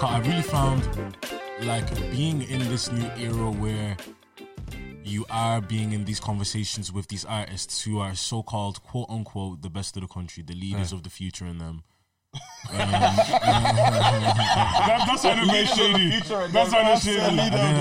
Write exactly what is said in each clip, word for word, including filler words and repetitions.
I really found like being in this new era where you are being in these conversations with these artists who are so-called quote unquote the best of the country, the leaders yeah. of the future in them. Um, that, that's why they're shady. That's why they're shady.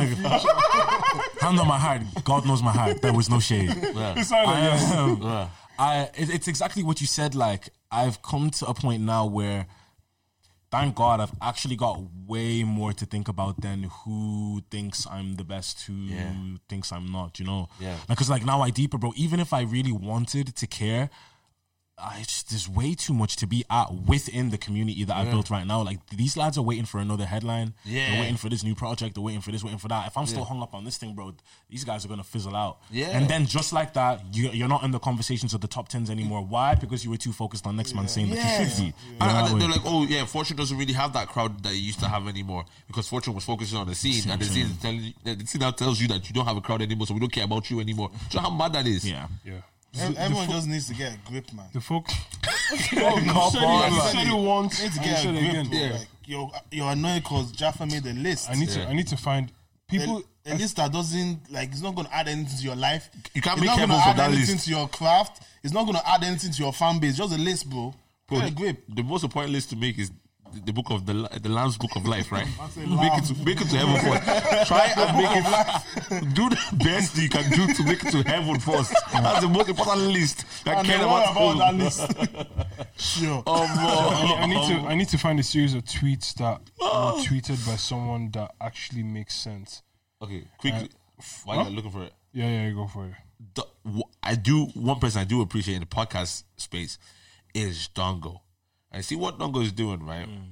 Hand on my heart. God knows my heart. There was no shade. Yeah. It's like, I, um, yeah. I, it, it's exactly what you said. Like, I've come to a point now where, thank God, I've actually got way more to think about than who thinks I'm the best, who yeah. thinks I'm not, you know? Yeah. Because, like, now I deeper, bro. Even if I really wanted to care, I just, there's way too much to be at within the community that yeah. I've built right now. Like, these lads are waiting for another headline. Yeah. They're waiting for this new project. They're waiting for this, waiting for that. If I'm still yeah. hung up on this thing, bro, these guys are going to fizzle out. Yeah. And then just like that, you, you're not in the conversations of the top tens anymore. Why? Because you were too focused on next yeah. man saying yeah. that you should be. Yeah. And, and they're like, oh, yeah, Fortune doesn't really have that crowd that it used to have anymore because Fortune was focusing on the scene. And the scene, tell you, the scene now tells you that you don't have a crowd anymore, so we don't care about you anymore. Do you know how mad that is? Yeah. Yeah. The, Everyone the fo- just needs to get a grip, man. The folk. oh, you said it, you said it once. You need to get a grip, again. bro. Yeah. Like, you're, you're annoyed because Jaffa made a list. I need yeah. to. I need to find people. A, a list that doesn't like. It's not going to add anything to your life. You can't it's make not heaven for that anything list. to your craft. It's not going to add anything to your fan base. Just a list, bro. Bro, get a the, grip. The most important list to make is the book of the the Lamb's book of life, right? make it to make it to heaven first. Try and make it. Do the best you can do to make it to heaven first. That's the most important list. I care about, about that list. Sure. Oh, I, I need to. I need to find a series of tweets that were tweeted by someone that actually makes sense. Okay, quickly. Uh, While huh? you're looking for it. Yeah, yeah, go for it. The, I do. One person I do appreciate in the podcast space is Dongo. I see what Dongo is doing, right? Mm.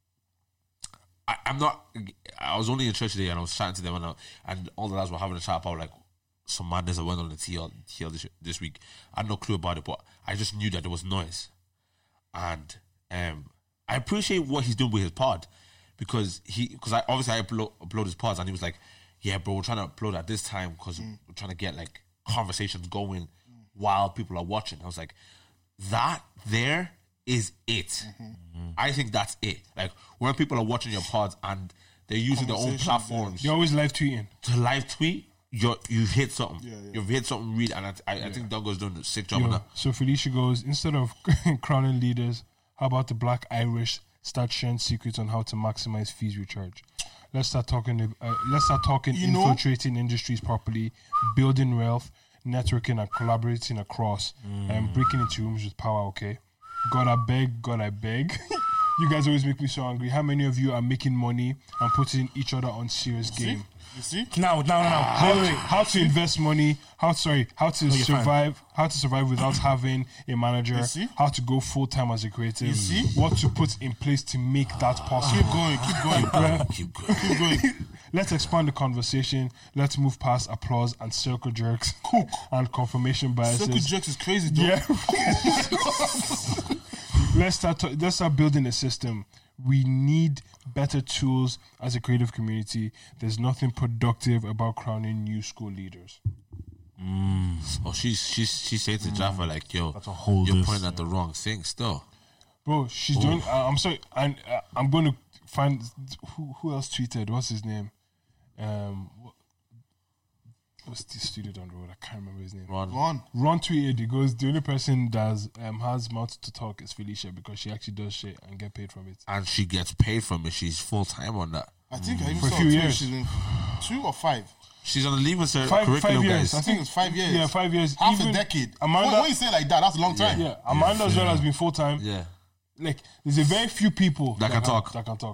I, I'm not. I was only in church today and I was chatting to them, and, I, and all the lads were having a chat about like some madness that went on the T L, T L this, this week. I had no clue about it, but I just knew that there was noise, and um, I appreciate what he's doing with his pod because he, because I obviously I upload, upload his pods, and he was like, "Yeah, bro, we're trying to upload at this time because mm. we're trying to get like conversations going mm. while people are watching." I was like, that there is it. Mm-hmm. Mm-hmm. I think that's it. Like when people are watching your pods and they're using their own platforms, you're always live tweeting. To live tweet, you're you've hit something. Yeah, yeah. You've hit something real, and I, I, yeah. I think Dongo's doing a sick job Yo, on that. So Felicia goes, instead of crowning leaders, how about the Black Irish start sharing secrets on how to maximize fees we charge? Let's start talking. Uh, let's start talking. You infiltrating know? industries properly, building wealth, networking and collaborating across, mm. and breaking into rooms with power. Okay. God, I beg, God, I beg. You guys always make me so angry. How many of you are making money and putting each other on serious game? You see? Now, now, now. How, wait, wait. how to invest money? How sorry? How to oh, survive? Fine. How to survive without having a manager? You see? How to go full time as a creative? You see? What to put in place to make that possible? Keep going. Keep going. keep going. Keep going. Let's expand the conversation. Let's move past applause and circle jerks and confirmation biases. Circle jerks is crazy, though. Yeah. let's start. To, let's start building a system. We need better tools as a creative community. There's nothing productive about crowning new school leaders. Mm. Oh, she's she's she's saying to mm. Jaffa like, "Yo, That's a whole you're list, pointing at yeah. the wrong thing, still." Bro, she's oh. doing. Uh, I'm sorry, and uh, I'm going to find who who else tweeted. What's his name? Um, what, what's the studio down the road? I can't remember his name. Ron. Ron. Ron tweeted. He goes, the only person that um, has mouth to talk is Felicia because she actually does shit and get paid from it. And she gets paid from it. She's full time on that. I think I even For a saw few two, years. She's in two or five. She's on the leaving cert Five, curriculum, five years. guys. I think it's five years. Yeah, five years. Half Even a decade. Amanda, when, when you say it like that, that's a long time. yeah, Amanda as well has been full time. Yeah. Like, there's a very few people That can talk. That can talk.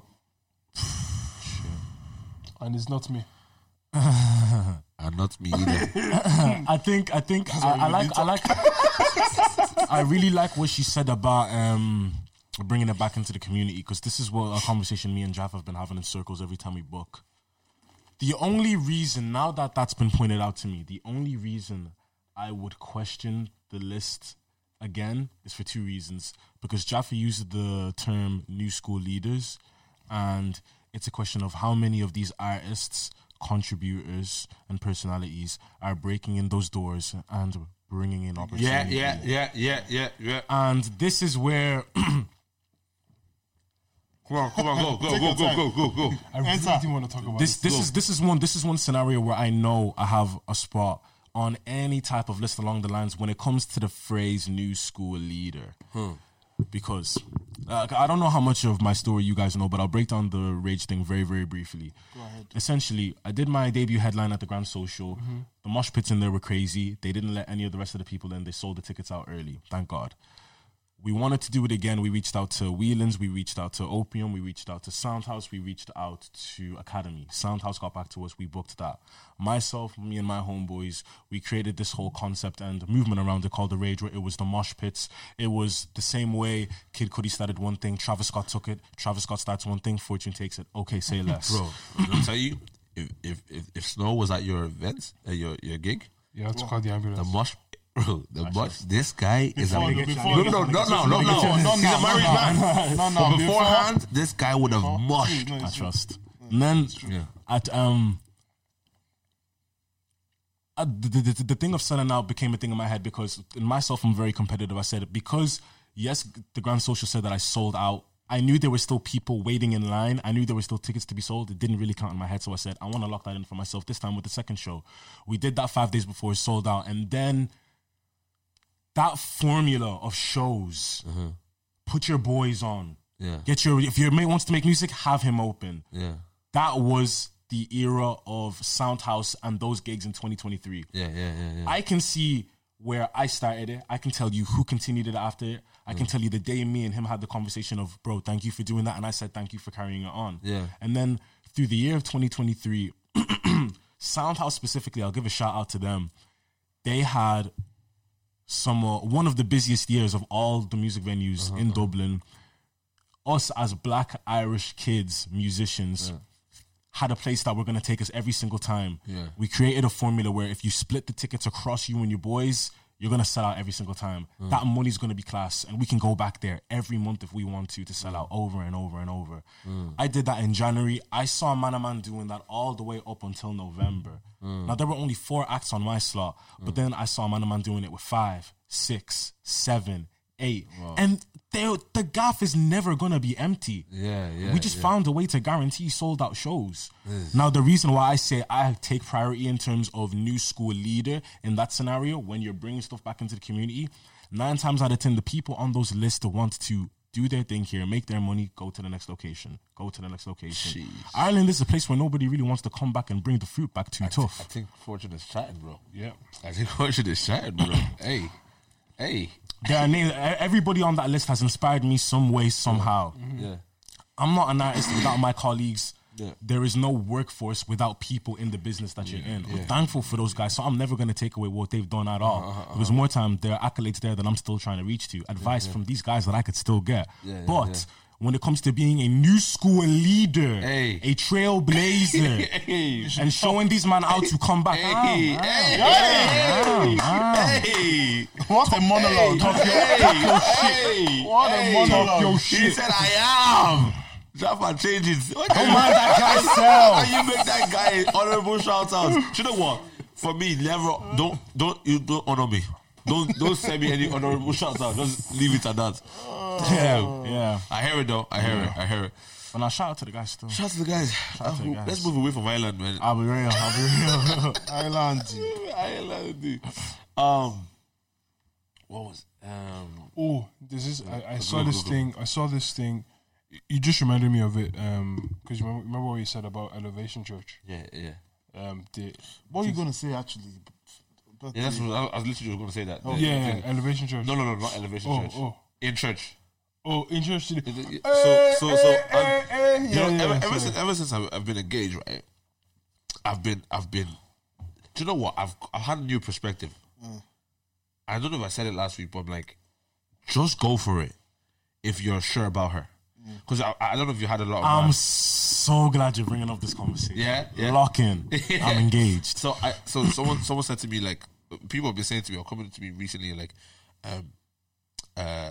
And it's not me. And not me either. I think I think I, I like I like I really like what she said about um, bringing it back into the community, because this is what a conversation me and Jaff have been having in circles every time we book. The only reason, now that that's been pointed out to me, the only reason I would question the list again is for two reasons. Because Jaffa used the term new school leaders, and it's a question of how many of these artists, contributors and personalities are breaking in those doors and bringing in opportunity. Yeah, yeah, yeah, yeah, yeah, yeah. And this is where Come on, come on, go, go, Take go, your go, time. go, go, go. I really Enter. do want to talk about This this. this is this is one this is one scenario where I know I have a spot on any type of list along the lines when it comes to the phrase new school leader. Because uh, I don't know how much of my story you guys know, but I'll break down the rage thing very, very briefly. Go ahead. Essentially, I did my debut headline at the Grand Social. Mm-hmm. The mosh pits in there were crazy. They didn't let any of the rest of the people in. They sold the tickets out early. Thank God. We wanted to do it again. We reached out to Whelan's. We reached out to Opium. We reached out to Soundhouse. We reached out to Academy. Soundhouse got back to us. We booked that. Myself, me and my homeboys, we created this whole concept and movement around it called The Rage, where it was the mosh pits. It was the same way Kid Cudi started one thing. Travis Scott took it. Travis Scott starts one thing. Fortune takes it. Okay, say less. Bro, I'll tell you, if, if if if Snow was at your event, at your, your gig, Yeah, it's called the the ambulance. mosh, bro, the mosh, this guy is a... Before- No, before- no, no, no, no, no, no. No, He's a no, married no, man. no, no, But before- beforehand, this guy would have moshed. No, I it's true. trust. And then Yeah. at um uh, the, the, the, the thing of selling out became a thing in my head because in myself I'm very competitive. I said because yes, the Grand Social said that I sold out. I knew there were still people waiting in line. I knew there were still tickets to be sold. It didn't really count in my head, so I said I want to lock that in for myself this time with the second show. We did that five days before it sold out, and then that formula of shows. Put your boys on. Yeah. Get your if your mate wants to make music, have him open. Yeah. That was the era of Soundhouse and those gigs in twenty twenty-three. Yeah, yeah, yeah, yeah. I can see where I started it. I can tell you who continued it after it. I can tell you the day me and him had the conversation of, bro, thank you for doing that. And I said, thank you for carrying it on. Yeah. And then through the year of twenty twenty-three, Soundhouse specifically, I'll give a shout out to them. They had some uh, one of the busiest years of all the music venues Uh-huh, in Dublin. Us as Black Irish kids, musicians, had a place that we're going to take us every single time. Yeah. We created a formula where if you split the tickets across you and your boys, you're going to sell out every single time. Mm. That money's going to be class, and we can go back there every month if we want to to sell out over and over and over. Mm. I did that in January. I saw Manaman doing that all the way up until November. Mm. Now, there were only four acts on my slot, but then I saw Manaman doing it with five, six, seven, eight. And they, the gaff is never going to be empty. Yeah, yeah, We just yeah. found a way to guarantee sold out shows. Now, the reason why I say I take priority in terms of new school leader in that scenario, when you're bringing stuff back into the community, nine times out of ten, the people on those lists want to do their thing here, make their money, go to the next location, go to the next location. Jeez. Ireland is a place where nobody really wants to come back and bring the fruit back too I thi- tough. I think Fortune is chatting, bro. Yeah. I think Fortune is chatting, bro. Hey, hey. There are names, everybody on that list has inspired me some way, somehow. Yeah. I'm not an artist without my colleagues. Yeah. There is no workforce without people in the business that you're in. I'm thankful for those guys, so I'm never going to take away what they've done at all. Uh-huh, uh-huh. Because more time, there are accolades there that I'm still trying to reach to. Advice from these guys that I could still get. Yeah, yeah, but yeah. when it comes to being a new school leader, Hey. a trailblazer, Hey. and showing these man out to come back. Hey, ah, hey, ah, ah. hey. What a monologue. Talk your, Hey, talk hey, your shit. What a hey. monologue. Yo, He shit. said, I am. Jaffa changes. What Don't mind that guy self. How you make that guy honorable shout outs? You know what? For me, never don't don't you don't honor me. Don't don't send me any honorable shout outs. Just leave it at that. Yeah, yeah. I hear it though. I hear it. I hear it. But now shout out to the guys still. Shout out to the guys. out to the Uh, guys. Let's move away from Ireland, man. I'll be real. I'll be real. Island. Ireland. Um, what was um? Oh, this is. I, I saw go, this go, go. thing. I saw this thing. You just reminded me of it. Um, because remember, remember what you said about Elevation Church. Yeah, yeah. Um, the What are you going to say, actually? But, Yeah, that's what I, I was literally going to say that. yeah, The yeah, thing. Elevation Church. No, no, no, not elevation Oh, church. oh. In church. Oh, interesting. So, so, so, eh, um, eh, you yeah, know, yeah, ever, ever sorry. since, ever since I've, I've been engaged, right? I've been, I've been. Do you know what? I've, I've had a new perspective. I don't know if I said it last week, but I'm like, just go for it if you're sure about her. Because I, I don't know if you had a lot of. I'm man- so glad you're bringing up this conversation. Yeah, yeah. Lock in. I'm engaged. So I so someone someone said to me, like, people have been saying to me or coming to me recently, like, um uh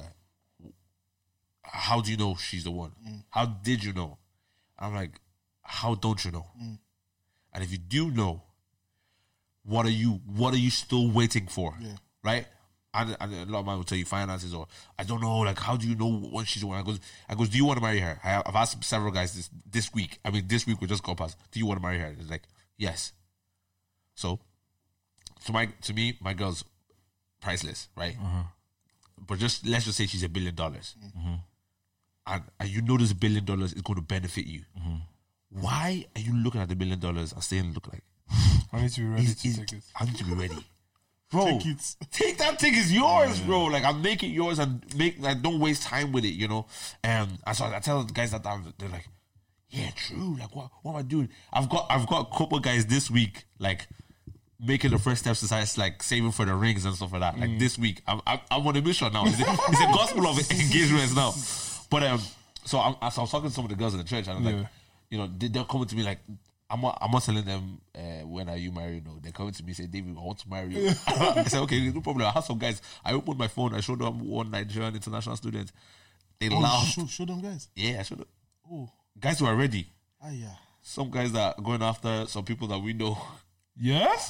how do you know she's the one? How did you know? I'm like, how don't you know? And if you do know, what are you what are you still waiting for? Right? and, and a lot of men will tell you finances, or I don't know, like how do you know what she's doing? I goes, I goes, do you want to marry her? I, I've asked several guys this this week. I mean, this week we just got past. Do you want to marry her? It's like yes. So, to my to me, my girl's priceless, right? Uh-huh. But just let's just say she's a billion dollars, Mm-hmm. and, and you know this billion dollars is going to benefit you. Mm-hmm. Why are you looking at the billion dollars and saying, "Look like I need to be ready is- to is- take it. I need to be ready." Bro, Take it. take that thing is yours, bro. Like I'll make it yours and make like don't waste time with it, you know. Um, and so I tell the guys that I'm, they're like, yeah, true. Like what, what am I doing? I've got I've got a couple guys this week like making the first steps besides like saving for the rings and stuff like that. Like this week, I'm I'm, I'm on a mission now. It's a, it's a gospel of engagements now. But um, so I'm so I was talking to some of the girls in the church and I'm Yeah. like, you know, they, they're coming to me like. I'm not, I'm not telling them uh, when are you married. No, they're coming to me and say, David, I want to marry you. I said, okay, no problem. I have some guys. I opened my phone. I showed them one Nigerian international student. They Oh, laughed. show, show them guys. Yeah, I showed them. Oh, Guys who are ready. ah, yeah. Some guys that are going after some people that we know. Yes?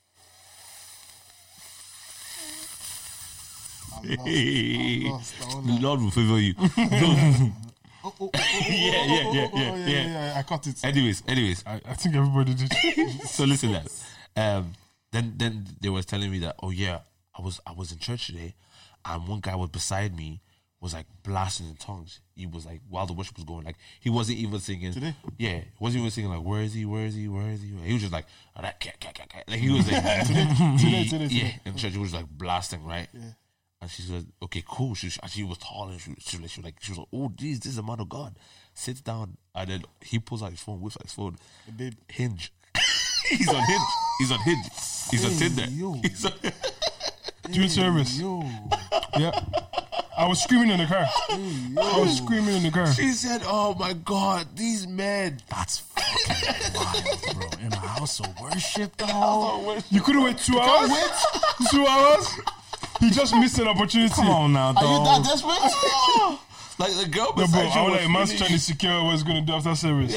I'm lost. I'm lost. I The wanna- Lord will favor you. Oh, oh, oh, oh, Yeah, oh, yeah, oh, yeah, oh, yeah, oh, yeah. yeah. I caught it. anyways, anyways. I, I think everybody did. So listen, that. Um, then then they was telling me that, oh yeah, I was I was in church today, and one guy was beside me was like blasting in tongues. He was like while the worship was going, like he wasn't even singing. Today? Yeah, he wasn't even singing like where is he, where is he, where is he? He was just like oh, that cat, cat, cat, cat. Like he was like Today, today, yeah, today. in church he was like blasting, right? Yeah. And she said, okay, cool. She, she, she was tall and she, she, was- she was like, she was like, oh, geez, this is a man of God. Sits down. And then he pulls out his phone, whips out his phone. babe. Hinge. He's on Hinge. He's on Hinge. He's on Hey, Tinder. yo. He's on, Doing service. Yo. Yeah. I was screaming in the car. I was screaming in the car. she said, oh my God, these men. That's fucking wild, bro. In a house of worship, though. You couldn't wait two hours? Two hours? He just missed an opportunity. Come on now, Are you dog. that desperate? Like the girl No, bro, beside you I was was like, man's feeling trying to secure what he's going to do after service.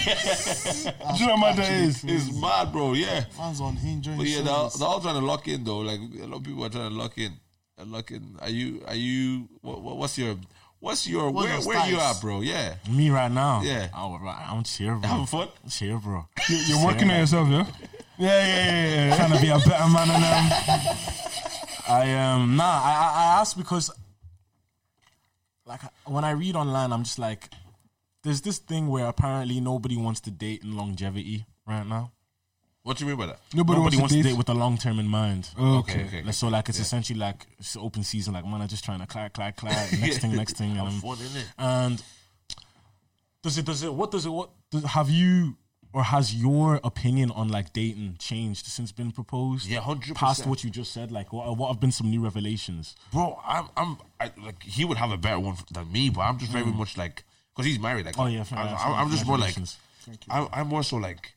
Do you know how mad that is? It's mad, bro, yeah. Fans on Hinge. But yeah, they're, they're all trying to lock in, though. Like, a lot of people are trying to lock in. They're lock in. Are you, are you, what, what, what's your, what's your, What's where, your where you styles? at, bro? Yeah. Me right now. Yeah. Oh, right. I'm cheer, bro. Having fun? Cheer, bro. You- You're working on yourself, yeah? Yeah, yeah, yeah, yeah, yeah. Trying to be a better man than them. I um nah. I I, I asked because like when I read online, I'm just like, there's this thing where apparently nobody wants to date in longevity right now. What do you mean by that? Nobody, Nobody wants to date. with the long term in mind. Okay. okay. Like, so like it's essentially like it's open season. Like man, I'm just trying to clack, clack, clack. Next thing, next thing, and, Have I'm- fun, innit? and does it does it what does it what does, have you or has your opinion on like dating changed since been proposed? Yeah, one hundred percent. Past what you just said, like what what have been some new revelations? Bro, I'm, I'm, I, like, he would have a better one than me, but I'm just very much like, because he's married. Like, Oh, yeah, I'm, yeah, I'm, I'm just more like, congratulations. I'm, I'm more so like,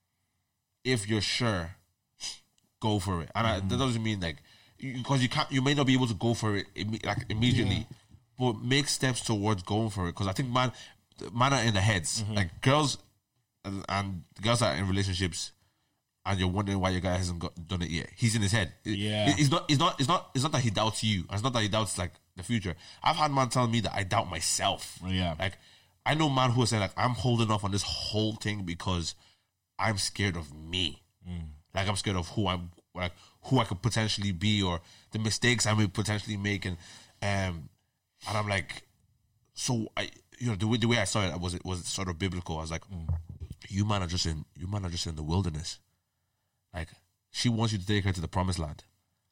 if you're sure, go for it, and I, that doesn't mean like, because you can't, you may not be able to go for it imme- like immediately, but make steps towards going for it. Because I think man, man are in the heads, like girls, and, and girls that are in relationships. And you're wondering why your guy hasn't got, done it yet. He's in his head. It- Yeah. it- it's not. It's not. It's not. It's not that he doubts you. It's not that he doubts like the future. I've had man telling me that I doubt myself. Yeah. Like I know man who are saying like I'm holding off on this whole thing because I'm scared of me. Like I'm scared of who I'm, like who I could potentially be, or the mistakes I may potentially make, and um, and I'm like, so I, you know, the way the way I saw it was it was sort of biblical. I was like, you man are just in, you man are just in the wilderness. Like she wants you to take her to the promised land,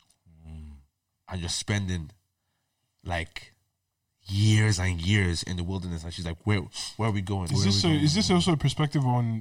and you're spending like years and years in the wilderness, and she's like, "Where, where are we going?" Is Where this are a, we going? is this also a perspective on?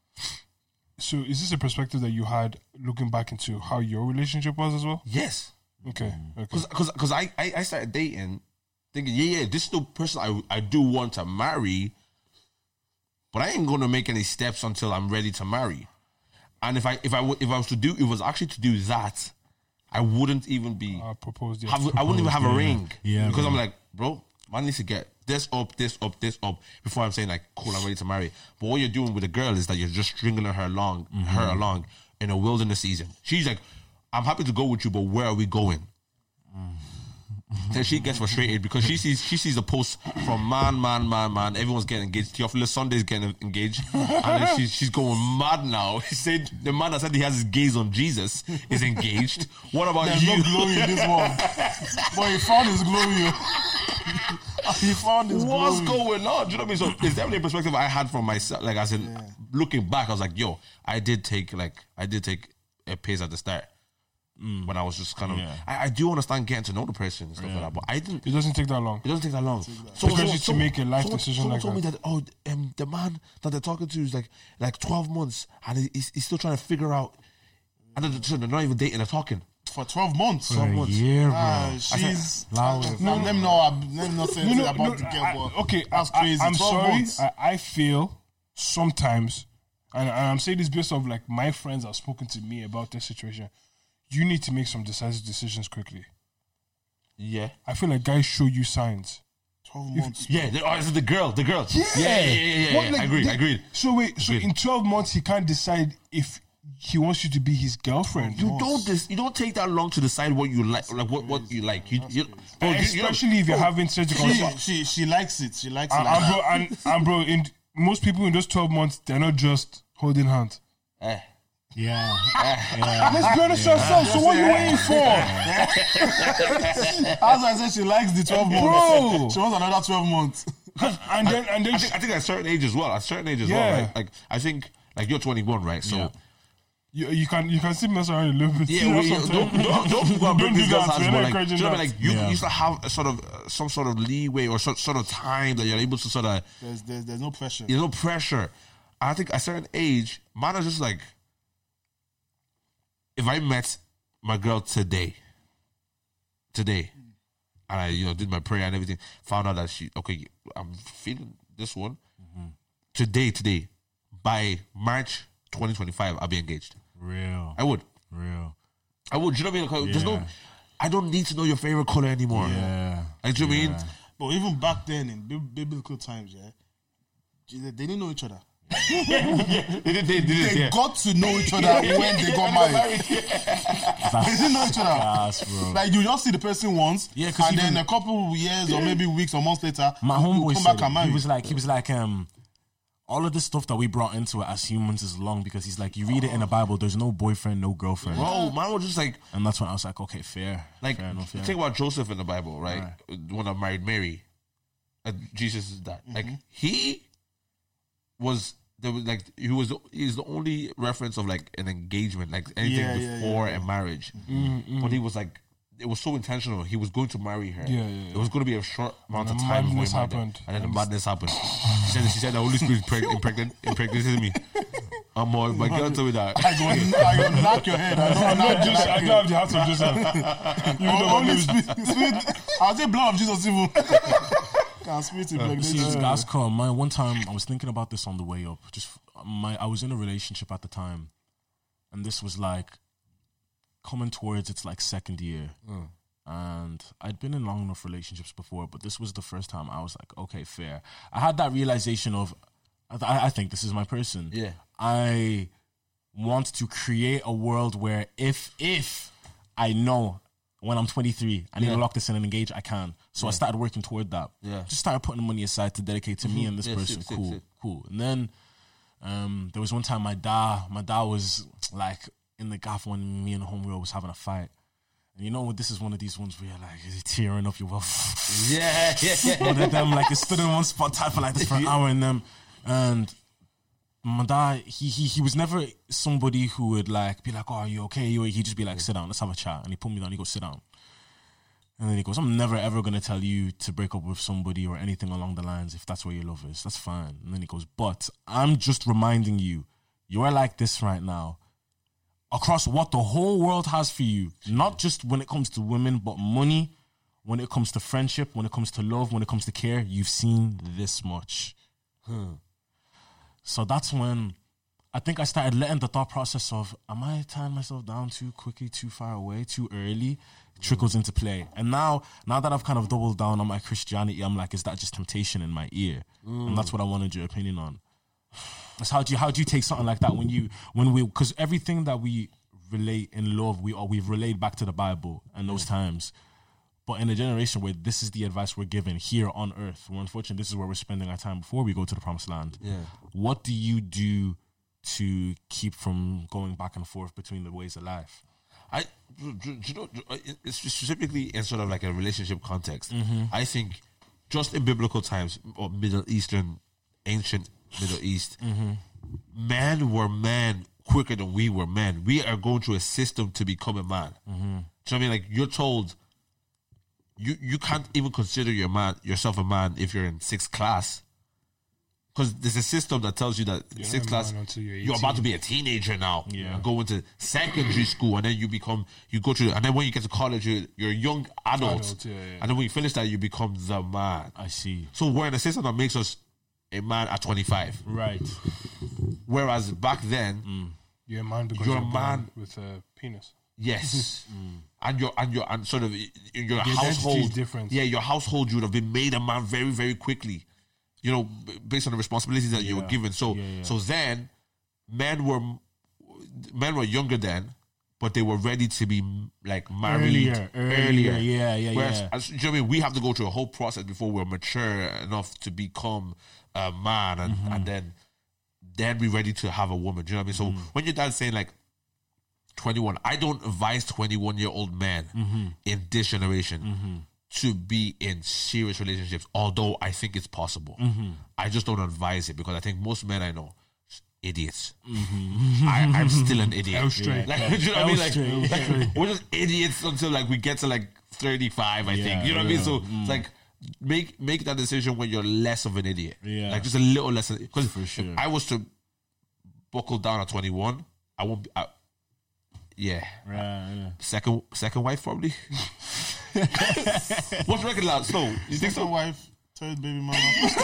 So is this a perspective that you had looking back into how your relationship was as well? Yes, Okay, okay. because because I, I I started dating, thinking, yeah, yeah, this is the person I I do want to marry, but I ain't gonna make any steps until I'm ready to marry. And if I if I w- if I was to do if it was actually to do that, I wouldn't even be. I proposed. Yeah. have, I wouldn't even have a ring. Yeah, Because bro. I'm like, bro, man needs to get this up, this up, this up before I'm saying like, cool, I'm ready to marry. But what you're doing with a girl is that you're just stringing her along, her along in a wilderness season. She's like, I'm happy to go with you, but where are we going? Then she gets frustrated because she sees she sees a post from man, man, man, man. Everyone's getting engaged. Theophilus Sunday's getting engaged, and then she's she's going mad now. She said the man that said he has his gaze on Jesus is engaged. What about There's you? no glory in this one. But he found his glory. He found his What's glory. going on? Do you know what I mean? So it's definitely a perspective I had from myself. Like as in Yeah. looking back, I was like, yo, I did take like I did take a pace at the start. When I was just kind of, Yeah. I, I do understand getting to know the person and stuff like that, but I didn't. It doesn't take that long. It doesn't take that long. Because it's to make a life decision someone like told that. me that oh, um, the man that they're talking to is like like twelve months, and he- he's, he's still trying to figure out. And they're, they're not even dating; they're talking. For twelve months. For a months. year, bro. Ah, she's. Loud. No, let me know. Let me not say No, anything no, about no, the girl, I- but okay, that's I- crazy. I, I'm twelve sorry. months. I, I feel sometimes, and, and I'm saying this based off like my friends have spoken to me about this situation. You need to make some decisive decisions quickly. Yeah, I feel like guys show you signs. twelve months. yeah. The, oh, it's the girl, the girl. Yeah, yeah, yeah. yeah, yeah, What, yeah. like, I agree. the- I agreed. So wait, so Agreed. in twelve months he can't decide if he wants you to be his girlfriend. You don't. Dis, you don't take that long to decide what you like. Like what, what you like. You, you, bro, you- you don't- Especially if you're having surgical. She, she, she likes it. She likes it. and, Like and that. bro, and, and bro, in most people in those twelve months, they're not just holding hands. Eh. Yeah. Let's be honest with ourselves. So what are you waiting for? As I said, she likes the twelve months. Bro. She wants another twelve months. And then and then I think, I think at a certain age as well. At a certain age as Yeah. well, right? Like I think, like you're twenty-one, right? So. Yeah. you, you can you can still mess around a little bit. Yeah, You know, well, yeah, sometimes. don't, don't, don't go and break Don't do these girls' that, hands, we're but not like, do encouraging you know what I mean? that. Like, you Yeah. used to have a sort of, uh, some sort of leeway or sort, sort of time that you're able to sort of, There's, there's, there's no pressure. there's no pressure. I think at a certain age, man is just like, if I met my girl today, today, and I, you know, did my prayer and everything, found out that she, okay, I'm feeling this one, today, today, by March twenty twenty-five, I'll be engaged. Real. I would. Real. I would. Do you know what I mean? Like, There's no, Yeah. I don't need to know your favorite color anymore. Yeah. Like, do you know what I mean? But even back then, in bib- biblical times, yeah, they they didn't know each other. They did, they did, They it, yeah. got to know each other when they got married. They didn't know each other. Gas, bro. Like you just see the person once, Yeah, 'cause and even- then a couple of years or maybe weeks or months later, My you- you homeboy come said back and it. marry. He was like, he was like, um, all of this stuff that we brought into it as humans is long because he's like, you read it in the Bible, there's no boyfriend, no girlfriend, Bro, man was just like, and that's when I was like, okay, fair, like, fair enough, yeah. think about Joseph in the Bible, right? The one that married Mary. Uh, Jesus is that. Like, he was, there was like, he was, the, he's the only reference of like an engagement, like anything Yeah, yeah, before a marriage. But he was like, it was so intentional. He was going to marry her. Yeah, yeah, It was going to be a short amount And of the time before he madness married her. happened. And then the madness happened. She said, she said the Holy Spirit impreg- impregnate, impregnated me. Um, uh, my girl told me that. I go, I go knock your head. I don't I'm knock not just I don't have the heart of Joseph. Even though my Holy name is Spirit, Spirit, I'll say blood of Jesus even. Can spirit impregnate See, you. guys, come. My one time, I was thinking about this on the way up. Just my, I was in a relationship at the time, and this was like coming towards its like second year, and I'd been in long enough relationships before, but this was the first time I was like, okay, fair. I had that realization of, I, I think this is my person. Yeah. I want to create a world where if if I know when I'm twenty-three, I need Yeah. to lock this in and engage, I can. So I started working toward that. Yeah. Just started putting money aside to dedicate to me and this Yeah, person. sick, sick, cool, sick. cool. And then um, there was one time my dad, my dad was like in the gaff when me and the homegirl was having a fight. And you know, this is one of these ones where you're like, is it tearing up your well? Yeah, yeah, yeah. One of them, like, it stood in one spot tight for like this for an hour, and then, and my dad, he he he was never somebody who would like be like, oh, are you okay? He'd just be like, sit down, let's have a chat. And he put me down, he goes, sit down. And then he goes, I'm never ever gonna tell you to break up with somebody or anything along the lines if that's where your love is. That's fine. And then he goes, but I'm just reminding you, you're like this right now. Across what the whole world has for you, not just when it comes to women, but money, when it comes to friendship, when it comes to love, when it comes to care, you've seen this much. Hmm. So that's when I think I started letting the thought process of, am I tying myself down too quickly, too far away, too early, trickles into play. And now, now that I've kind of doubled down on my Christianity, I'm like, is that just temptation in my ear? Mm. And that's what I wanted your opinion on. That's how do you how do you take something like that when you when we because everything that we relate in love we or we've relayed back to the Bible and those times. But in a generation where this is the advice we're given here on earth, where unfortunately this is where we're spending our time before we go to the promised land. Yeah. What do you do to keep from going back and forth between the ways of life? I, do you know, specifically in sort of like a relationship context, Mm-hmm. I think just in biblical times or Middle Eastern, ancient Middle East, Mm-hmm. men were men quicker than we were men. We are going through a system to become a man. Mm-hmm. Do you know what I mean? Like you're told, you you can't even consider your man yourself a man if you're in sixth class. Because there's a system that tells you that You're sixth not a class, man until you're you're about to eighteen. be a teenager now. Yeah. And go into secondary school, and then you become, you go to, and then when you get to college, you're, you're a young adult. Adult, yeah, yeah. And then when you finish that, you become the man. I see. So we're in a system that makes us a man at twenty-five. Right. Whereas back then, Mm. You're a man because You're you're, a born man. with a penis. yes. And your and your and sort of in your identity is household different. Yeah, your household, you would have been made a man very, very quickly. You know, b- based on the responsibilities that you were Yeah. given. So Yeah, yeah. so then men were men were younger then, but they were ready to be like married Earlier, earlier, yeah, yeah, Whereas, yeah. as- you know what I mean? We have to go through a whole process before we're mature enough to become a man, and, Mm-hmm. and then then we're ready to have a woman. Do you know what I mean? So Mm. when your dad's saying like twenty-one, I don't advise twenty-one year old men Mm-hmm. in this generation to be in serious relationships, although I think it's possible. Mm-hmm. I just don't advise it because I think most men I know, idiots. Mm-hmm. I, I'm still an idiot. L straight. Like, do you know what I mean? Like, L straight, like, L straight. we're just idiots until like we get to like thirty-five, I Yeah, think. You know what I mean? yeah. So it's like make make that decision when you're less of an idiot. Yeah. Like just a little less. Because For sure. if I was to buckle down at twenty-one, I won't be. I, yeah. Right. Yeah. Second second wife probably. What's record loud? Slow. You think Second so? wife, third baby mama.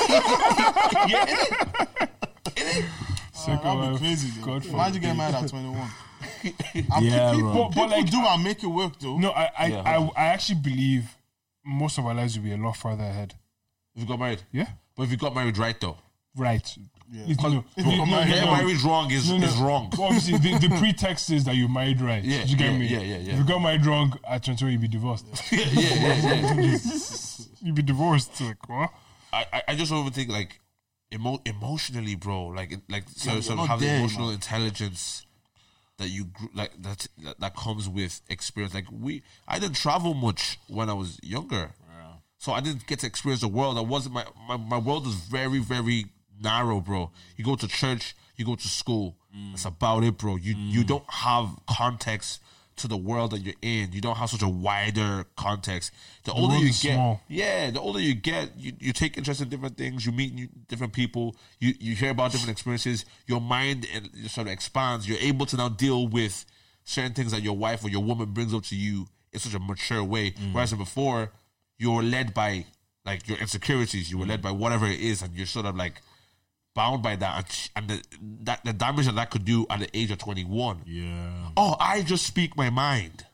Second That'd be wife, crazy. Though. God Imagine getting married at twenty-one. And Yeah, people, bro. people But, like- do and make it work though. No, I I, Yeah. I I actually believe most of our lives will be a lot further ahead. If you got married. Yeah. But if you got married right though. Right. Yeah. It's- no, If no, you got no, married- no, Getting no. married wrong is, No, no. is wrong. Well, obviously, the, the pretext is that you married right. Yeah, Did you get yeah, me? yeah, yeah, yeah. If you got married wrong at twenty-one, you'd be divorced. yeah, yeah, yeah, yeah. You'd be divorced. Like, what? I, I- I just don't even think like emo- emotionally, bro. Like it- like so, Yeah, so you're not have the there, emotional man. intelligence that you gr- like that, that that comes with experience. Like we, I didn't travel much when I was younger, so I didn't get to experience the world. I wasn't my my, my world was very very narrow, bro. You go to church, you go to school. That's about it, bro. You you don't have context to the world that you're in. You don't have such a wider context. The, older world you is get, small. yeah, the older you get, you, you take interest in different things. You meet new, different people. You you hear about different experiences. Your mind uh, sort of expands. You're able to now deal with certain things that your wife or your woman brings up to you in such a mature way. Whereas before, you were led by like your insecurities. You were led by whatever it is, and you're sort of like bound by that. And, sh- and the, that the damage that that could do at the age of twenty-one. Yeah. Oh, I just speak my mind.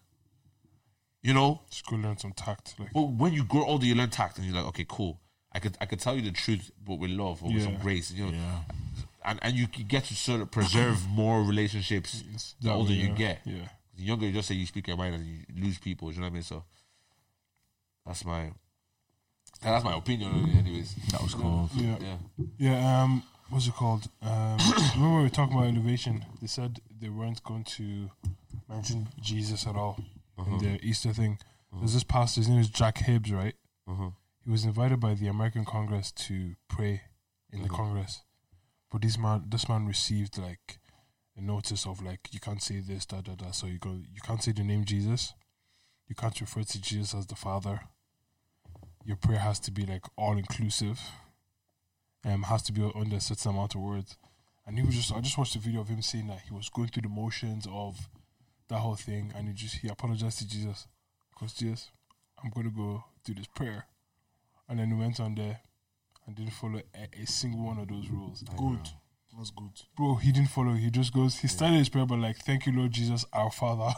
You know, Just go learn some tact. Like, but when you grow older, you learn tact, and you're like, okay, cool. I could I could tell you the truth, but with love or with some Yeah. grace, you know. Yeah. And and you can get to sort of preserve more relationships the that older way, you yeah. get. Yeah. The younger you just say you speak your mind and you lose people. You know what I mean? So that's my that's my opinion on it. Anyways, That was cool. Yeah. yeah. Yeah, um, what's it called? Um, remember we were talking about innovation? They said they weren't going to mention Jesus at all in their Easter thing. There's this pastor, his name is Jack Hibbs, right? He was invited by the American Congress to pray in the Congress, but this man, this man received like a notice of like you can't say this, da da da. So you go, you can't say the name Jesus, you can't refer to Jesus as the Father. Your prayer has to be like all inclusive. Um, has to be under a certain amount of words. And he was just, I just watched a video of him saying that he was going through the motions of that whole thing, and he just, he apologized to Jesus. Because, Jesus, I'm going to go do this prayer. And then he went on there and didn't follow a, a single one of those rules. Good. That's good. Bro, he didn't follow. He just goes, he started his prayer, but like, thank you, Lord Jesus, our Father.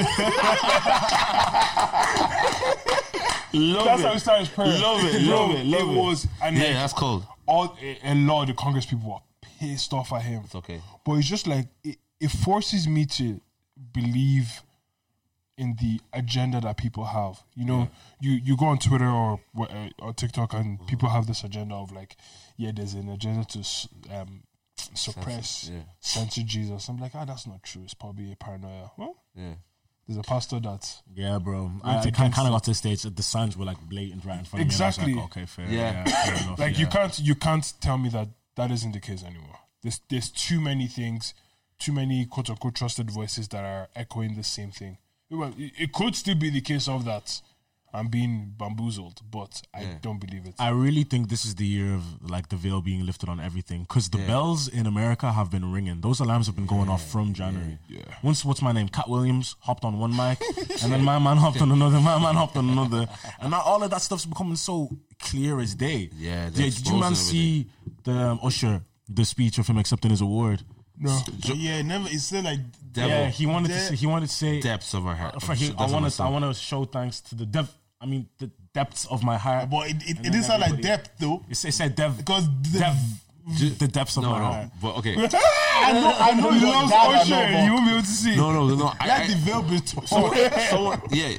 Love That's it. how he started his prayer. Love it, Bro, love it, love it. was, and Yeah, like, that's cold. all, a, a lot of the Congress people were pissed off at him. It's okay. But it's just like it, it forces me to believe in the agenda that people have. You know, yeah. you, you go on Twitter or uh, or TikTok and mm-hmm. people have this agenda of like, yeah, there's an agenda to um, suppress, censor, yeah. censor Jesus. I'm like, ah, that's not true. It's probably a paranoia. Well, yeah. There's a pastor that yeah, bro. I, I kind of got to the stage that the signs were like blatant right in front exactly. of me. Exactly. Like, okay, fair. Yeah. yeah fair enough, like yeah. you can't you can't tell me that that isn't the case anymore. There's there's too many things, too many quote unquote trusted voices that are echoing the same thing. Well, it, it could still be the case of that I'm being bamboozled, but I yeah. don't believe it. I really think this is the year of like the veil being lifted on everything, because the yeah. bells in America have been ringing. Those alarms have been going yeah. off from January. Yeah. yeah. Once, what's my name? Cat Williams hopped on one mic, and then my man hopped on another. My man hopped on another, and now all of that stuff's becoming so clear as day. Yeah. Did, did you man see the um, Usher, the speech of him accepting his award? No. So, yeah, never. It said like devil. Yeah, he wanted de- to. Say, he wanted to say depths of our heart. For he, I want to. I want to show thanks to the depth. I mean, the depths of my heart. But it, it, it didn't sound like depth though. It, it said depth because the, depth, the depths of no, my no, heart. But okay, I know. I know you loves Usher. You won't be able to see. No, no, no. I, Let I, the veil be torn. Someone, someone, yeah.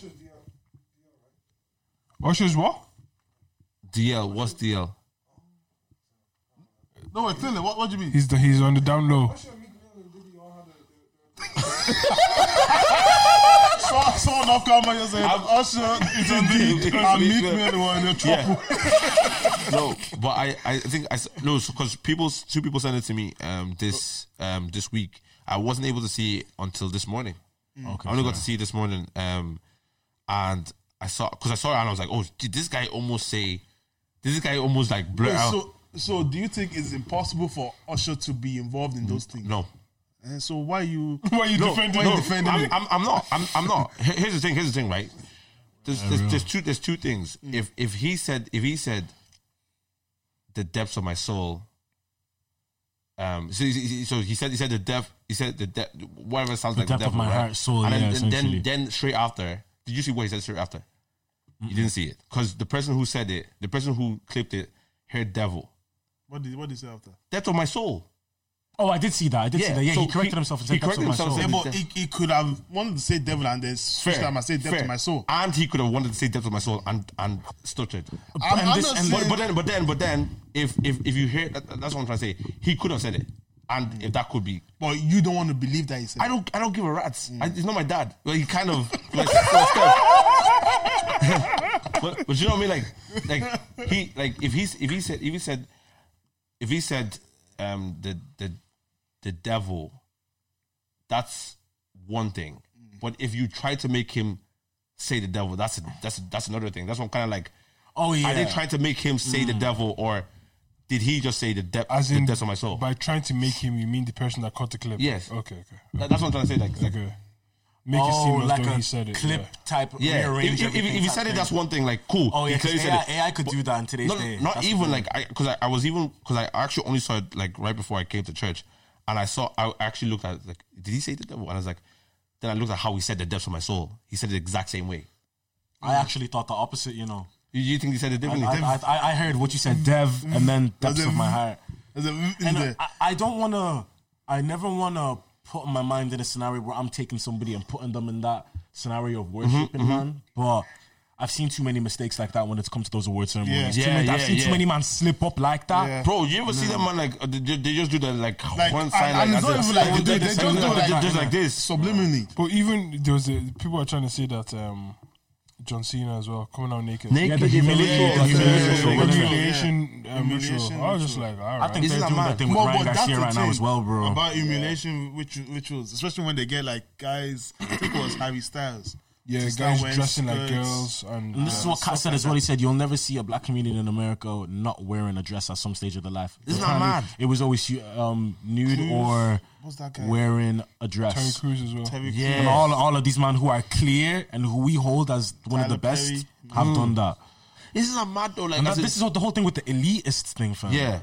Usher's what? D L. What's D L? No, wait, tell him. What, what do you mean? He's the, he's on the down low. So, someone off camera just saying, Usher is indeed a meek man one in trouble. No, but I, I think I no because people two people sent it to me um this um this week. I wasn't able to see it until this morning. Okay, I only got to see it this morning. Um, and I saw because I saw it and I was like, oh, did this guy almost say? Did this guy almost like blur Wait, out? So, so do you think it's impossible for Usher to be involved in those things? No. And so why you why you no, defending? No, you defending I'm, it? I'm, I'm not. I'm, I'm not. Here's the thing. Here's the thing. Right. There's, there's, there's two. There's two things. Mm. If if he said if he said the depths of my soul. Um. So, so he said he said the depth. He said the depth. Whatever sounds the like depth the devil, of my right? heart, soul. And Yeah. then, Essentially. then then straight after. Did you see what he said straight after? Mm-mm. You didn't see it because the person who said it, the person who clipped it, heard devil. What did what did he say after? Depth of my soul. Oh, I did see that. I did Yeah, see that. Yeah, so he corrected he- himself and he said depths of my corrected soul. himself Yeah, but he, he could have wanted to say devil and then switch time and say depth Fair. to my soul. And he could have wanted to say depth of my soul and and stuttered. I'm, And I'm this- not and- But, saying, but then, but then, but then, if if if you hear that, that's what I'm trying to say. He could have said it, and if that could be, but you don't want to believe that he said I it. don't, I don't give a rat's. Mm. I, he's not my dad. Well, he kind of, like, so scared. but, but you know what I mean? Like, like he, like if he's, if he said, if he said, if he said, um, the the the devil, that's one thing. But if you try to make him say the devil, that's a, that's a, that's another thing. That's what I'm kind of like. Oh yeah. Are they trying to make him say the devil, or did he just say the, de- As the in, depths of my soul? by trying to make him, you mean the person that caught the clip? Yes. Okay, okay. That- that's what I'm trying to say. Like, like Okay. Make Oh, it seem as like though a he said it. clip yeah. type. yeah, if, rearrange if, if, everything if he type said it, thing. that's one thing. Like, cool. Oh yeah, He clearly 'cause said A I, it. A I could do that in today's No, day. not That's even the like I because I, I was even because I actually only saw it like right before I came to church, and I saw I actually looked at it, like, did he say the devil? And I was like, then I looked at how he said the depths of my soul. He said it the exact same way. I actually thought the opposite. You know, You, you think he said it I, differently? I, I, I heard what you said, dev, and then depths it- of my heart. Is it- is And it- I, I don't want to. I never want to put my mind in a scenario where I'm taking somebody and putting them in that scenario of worshiping, Mm-hmm, man. But I've seen too many mistakes like that when it comes to those award ceremonies. Yeah. Too many- Yeah, I've yeah, seen too yeah. many man slip up like that. Yeah. Bro, you ever see them man like uh, they, they just do the like, Like, one and- side and like it's not as even if- like they do- they just just do like, like- just like this. subliminally. But even there was a, people are trying to say that um, John Cena as well coming out naked. Naked, Yeah, the humiliation, yeah, the yeah, humiliation, yeah, yeah. humiliation, um, Humiliation ritual. I was just ritual. like, all right. I think This they're is a doing man. that thing with But- Ryan but that's Garcia the right now thing as well, bro. About humiliation ritual- rituals, especially when they get like guys. I think it was Harry Styles. yeah, to start guys wearing dressing like skirts. girls, and, And this uh, is what Kat stuff said like as well. that. He said you'll never see a black comedian in America not wearing a dress at some stage of their life. Isn't that Apparently, mad? It was always um, nude Cruz. or What's that guy? wearing a Terry dress. Crews as well. Terry Yeah. And all all of these men who are clear and who we hold as one of the Tyler best Perry. have done that. Isn't that mad though? Like, And as that, in- this is what the whole thing with the elitist thing, fam. yeah.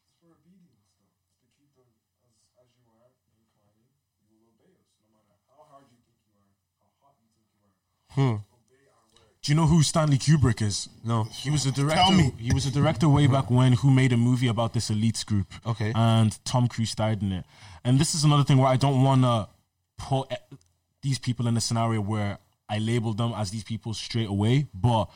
Do you know who Stanley Kubrick is? No. He was a director. Tell me. He was a director way back when who made a movie about this elites group. Okay. And Tom Cruise starred in it. And this is another thing where I don't want to put these people in a scenario where I labeled them as these people straight away, but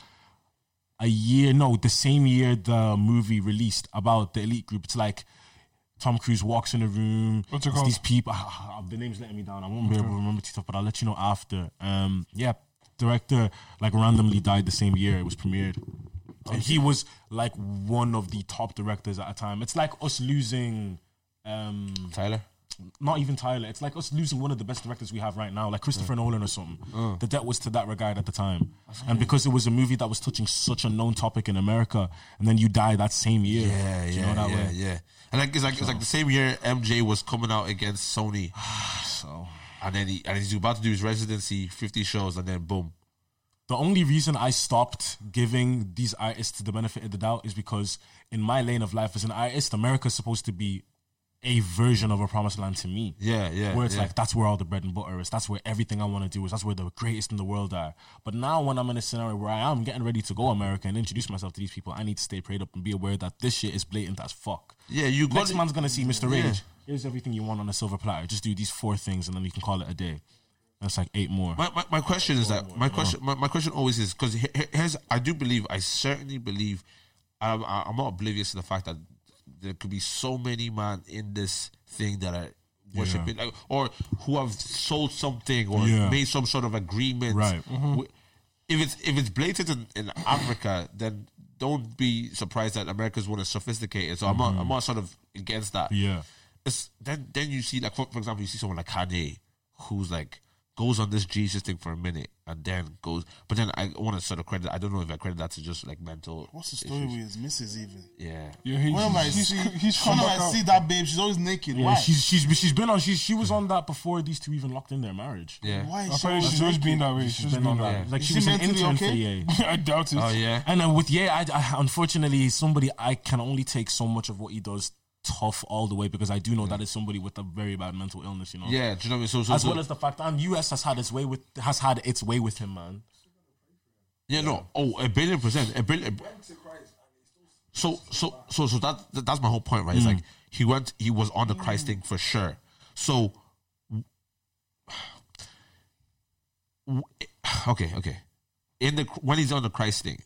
a year, no, the same year the movie released about the elite group, it's like Tom Cruise walks in a room. What's it it's called? These people, ah, the name's letting me down. I won't be able to remember stuff, but I'll let you know after. Um, yeah, director like randomly died the same year it was premiered. And he was like one of the top directors at a time. It's like us losing... Um, Tyler? Not even Tyler. It's like us losing one of the best directors we have right now, like Christopher yeah. Nolan or something. Uh. The debt was to that regard at the time. That's and because it was a movie that was touching such a known topic in America, and then you die that same year. Yeah, Do yeah, you know that yeah, way? yeah. And like it's like so. it's like the same year M J was coming out against Sony. so and then he and he's about to do his residency, fifty shows, and then boom. The only reason I stopped giving these artists the benefit of the doubt is because in my lane of life as an artist, America's supposed to be a version of a promised land to me. Yeah, yeah. Where it's yeah. like, that's where all the bread and butter is. That's where everything I want to do is. That's where the greatest in the world are. But now when I'm in a scenario where I am getting ready to go America and introduce myself to these people, I need to stay prayed up and be aware that this shit is blatant as fuck. Yeah, you got Next it. man's going to see Mister Rage. Yeah. Here's everything you want on a silver platter. Just do these four things and then you can call it a day. That's like eight more. My my, my question is that, my question my, my question always is, because here's, I do believe, I certainly believe, I'm, I'm not oblivious to the fact that there could be so many man in this thing that are worshiping, yeah. like, or who have sold something or yeah. made some sort of agreement. Right. Mm-hmm. If it's if it's blatant in, in Africa, then don't be surprised that America's one is sophisticated. So mm-hmm. I'm not I'm not sort of against that. Yeah. It's, then then you see, like, for, for example, you see someone like Kanye who's like goes on this Jesus thing for a minute and then goes, but then I want to sort of credit, I don't know if I credit that to just like mental. What's the story issues. with his missus even? Yeah. Yeah, he, Whenever I he's, see, he's whenever I out. see that babe, she's always naked. Yeah, Why? she's she's she's been on. She's she was on that before these two even locked in their marriage. Yeah. Why is I she thought always she's always naked? been that way. She's She's been been on that that. way. Like Is she she was an mentally intern okay? for Ye. I doubt it. Oh yeah. And uh, with Ye, I, I unfortunately somebody I can only take so much of what he does tough all the way because I do know yeah. that is somebody with a very bad mental illness. You know. Yeah. Do you know what I mean? So, so as so, well as the fact that U S has had its way with has had its way with him, man. Yeah, no. Oh, a billion percent. A billion. So, so, so, so that that's my whole point, right? It's Mm. like he went, he was on the Christ thing for sure. So, okay, okay. In the when he's on the Christ thing,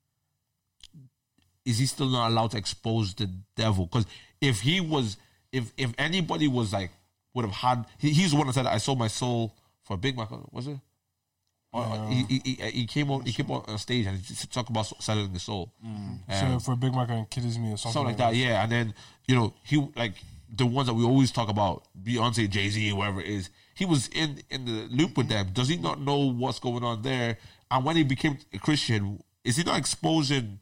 is he still not allowed to expose the devil? Because if he was, if if anybody was like would have had, he, he's the one that said, "I sold my soul for a Big Mac." Was it? Uh, he, he, he he came on he came on stage and he talked about selling the soul. Mm. Um, so for Big Mac and Kiddie Me or something, something like that, yeah. And then you know he like the ones that we always talk about, Beyonce, Jay Z, whoever it is. He was in in the loop with them. Does he not know what's going on there? And when he became a Christian, is he not exposing?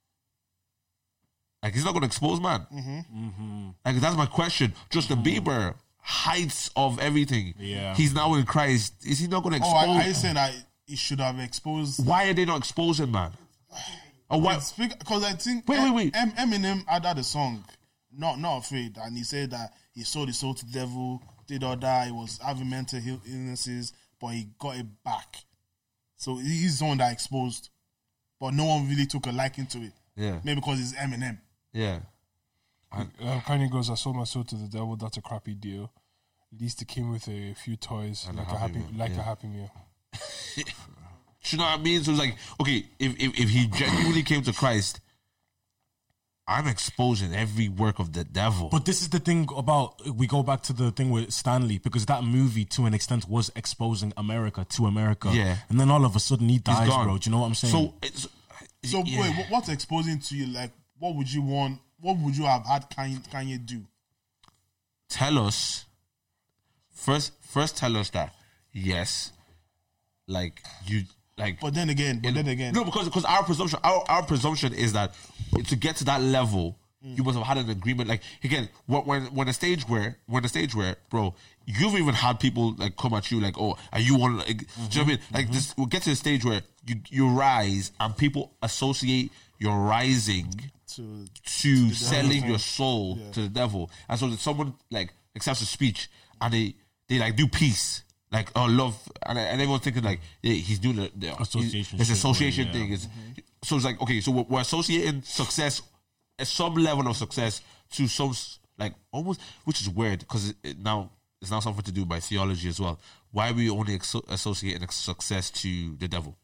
Like he's not going to expose man. Mm-hmm. Mm-hmm. Like that's my question. Justin Mm-hmm. Bieber. Heights of everything. Yeah. He's now in Christ. Is he not going to Oh, expose? are you saying that he should have exposed? Why are they not exposing, man? Or why? Because I think Wait, wait, wait. Em- Eminem added a song, not not afraid, and he said that he sold his soul to the devil, did all that. He was having mental Ill- illnesses, but he got it back. So he's the one that exposed, but no one really took a liking to it. Yeah. Maybe because it's Eminem. Yeah. Uh, Kanye goes, "I sold my soul to the devil. That's a crappy deal. At least it came with a few toys, And like a a Happy happy, Meal, like yeah. a happy meal." You know what I mean? So it's like, okay, if, if if he genuinely came to Christ, I'm exposing every work of the devil. But this is the thing about, we go back to the thing with Stanley, because that movie to an extent was exposing America to America. Yeah. And then all of a sudden he dies, gone. bro. Do you know what I'm saying? So, it's, So yeah. wait, what- what's exposing to you? Like, what would you want? What would you have had Kanye, Kanye do? Tell us first. First, tell us that yes, like you like. But then again, but in- then again, no, because because our presumption, our, our presumption is that to get to that level, you must have had an agreement. Like again, when when when a stage where when a stage where, bro, you've even had people like come at you like, oh, are you on? Like, do you know what I mean? Like this, we'll get to the stage where you you rise and people associate your rising to to selling devil. your soul Yeah. to the devil, and so that someone like accepts a speech and they they like do peace, like oh love, and, and everyone's thinking like yeah, he's doing the, the Association It's shit, association yeah. thing. It's, So it's like okay, so we're, we're associating success, at some level of success, to some s- like almost, which is weird because it, it now it's now something to do by theology as well. why are we only ex- associating success to the devil?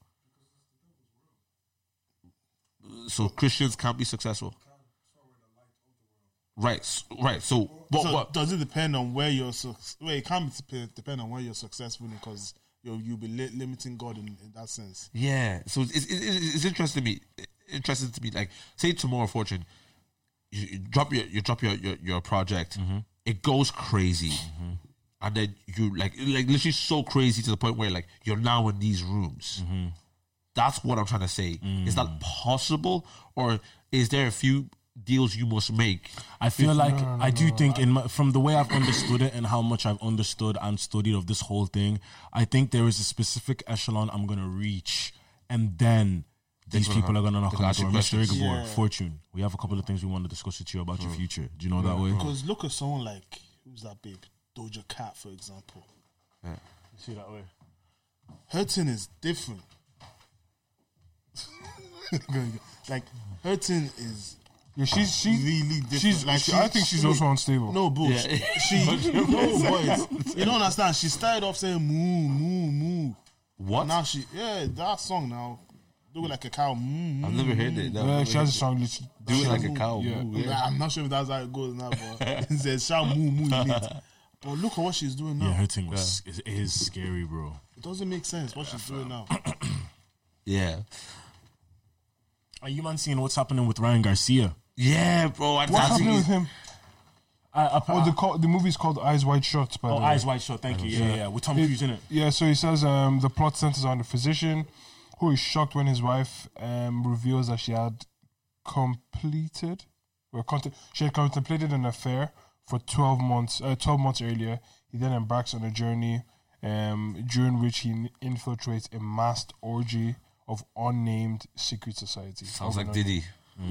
So Christians can't be successful. Right, right. So, but, so but, does it depend on where you're? Su- well, it can't depend on where you're successful in because you'll you'll be li- limiting God in, in that sense. Yeah. So it's, it's, it's interesting to me. Interesting to me. Like, say tomorrow, Fortune, you, you drop your you drop your your, your project. Mm-hmm. It goes crazy, mm-hmm. and then you like like literally so crazy to the point where like you're now in these rooms. Mm-hmm. That's what I'm trying to say. Mm. Is that possible, or is there a few deals you must make? I feel like no, no, I do no, think I, in my, from the way I've understood it and how much I've understood and studied of this whole thing, I think there is a specific echelon I'm gonna reach, and then these people are gonna knock on the door. Mister Igabor, yeah. Fortune, we have a couple of things we want to discuss with you about mm. your future. Do you know yeah. that way? Because look at someone like who's that babe, Doja Cat, for example. Yeah. You see that way? Her thing is different. Like her thing is. Yeah, she's she really different. She's like she, she, I think she's she, also unstable. No, but yeah. she no boys. You don't understand. She started off saying moo moo moo. What? And now she yeah that song now do it like a cow. Moo, I've never heard it. No, yeah, she has a song. That do it like a cow. Yeah. Moo, yeah. I'm not sure if that's how it goes now, but it says shout moo moo in it. But look at what she's doing now. Yeah, her thing was yeah. it is scary, bro. It doesn't make sense what she's doing now. Yeah. Are you man seeing what's happening with Ryan Garcia? Yeah, bro. I, What's happening with him? I, I, oh, the call, the movie's called Eyes Wide Shut. By oh, the way. Eyes Wide Shut. Thank you. Yeah, yeah, yeah. With Tom Cruise in it. Yeah. So he says um, the plot centers on a physician who is shocked when his wife um, reveals that she had completed, or cont- she had contemplated an affair for twelve months. Uh, twelve months earlier, he then embarks on a journey um, during which he infiltrates a masked orgy of unnamed secret society. Sounds like Diddy.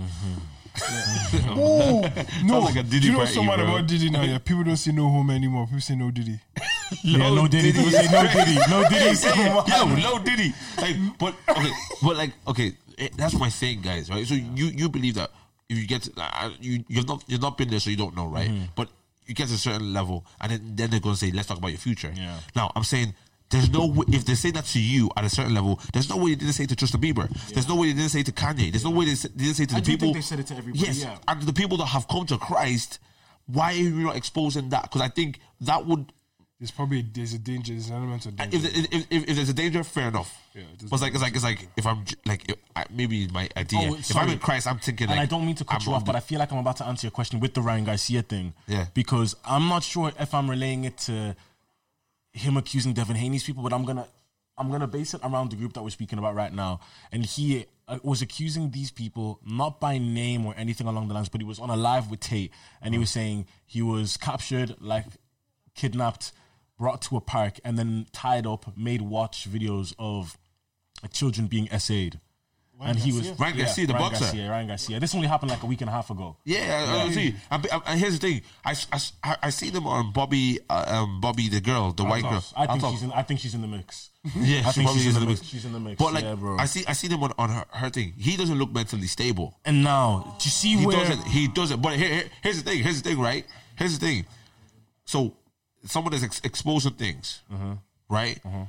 Mm-hmm. Yeah. Oh no! Like a Diddy Do you know party, something bro. about Diddy now? Yeah, people don't say no home anymore. People say no Diddy. yeah, no Diddy. People say no Diddy. No Diddy. Yo, no Diddy. Like, but okay, but like, okay, eh, that's my thing, guys. Right? So you you believe that if you get to, uh, you you've not you've not been there, so you don't know, right? Mm-hmm. But you get to a certain level, and then, then they're gonna say, let's talk about your future. Yeah. Now I'm saying. There's no way, if they say that to you at a certain level, there's no way they didn't say it to Justin Bieber. Yeah. There's no way they didn't say it to Kanye. There's no way they didn't say it to I the do people. think they said it to everybody. Yes, yeah. and the people that have come to Christ. Why are you not exposing that? Because I think that would. There's probably there's a danger. There's an element of danger. If, if, if, if, if there's a danger, fair enough. Yeah, but it's like it's like it's like if I'm if, I, maybe my idea. Oh, if I'm in Christ, I'm thinking. And like, I don't mean to cut I'm you off, the, but I feel like I'm about to answer your question with the Ryan Garcia thing. Yeah. Because I'm not sure if I'm relaying it to him accusing Devin Haney's people, but I'm gonna I'm gonna base it around the group that we're speaking about right now. And he uh, was accusing these people not by name or anything along the lines, but he was on a live with Tate, and he was saying he was captured, like kidnapped, brought to a park, and then tied up, made watch videos of uh, children being essayed. Ryan and he Garcia? was Ryan Garcia, the Ryan boxer. Garcia, Ryan Garcia. This only happened like a week and a half ago. Yeah, I, I see. And, and here's the thing: I, I, I see them on Bobby, uh, um, Bobby the girl, the white girl. I think thought, she's in. I think she's in the mix. Yeah, I she think probably she's is in the mix. She's in the mix. But like, yeah, bro. I see, I see them on, on her, her thing. He doesn't look mentally stable. And now, do you see He where doesn't. He doesn't. But here, here, here's the thing. Here's the thing, right? Here's the thing. So, someone that's ex- exposing things, uh-huh. right? Uh-huh.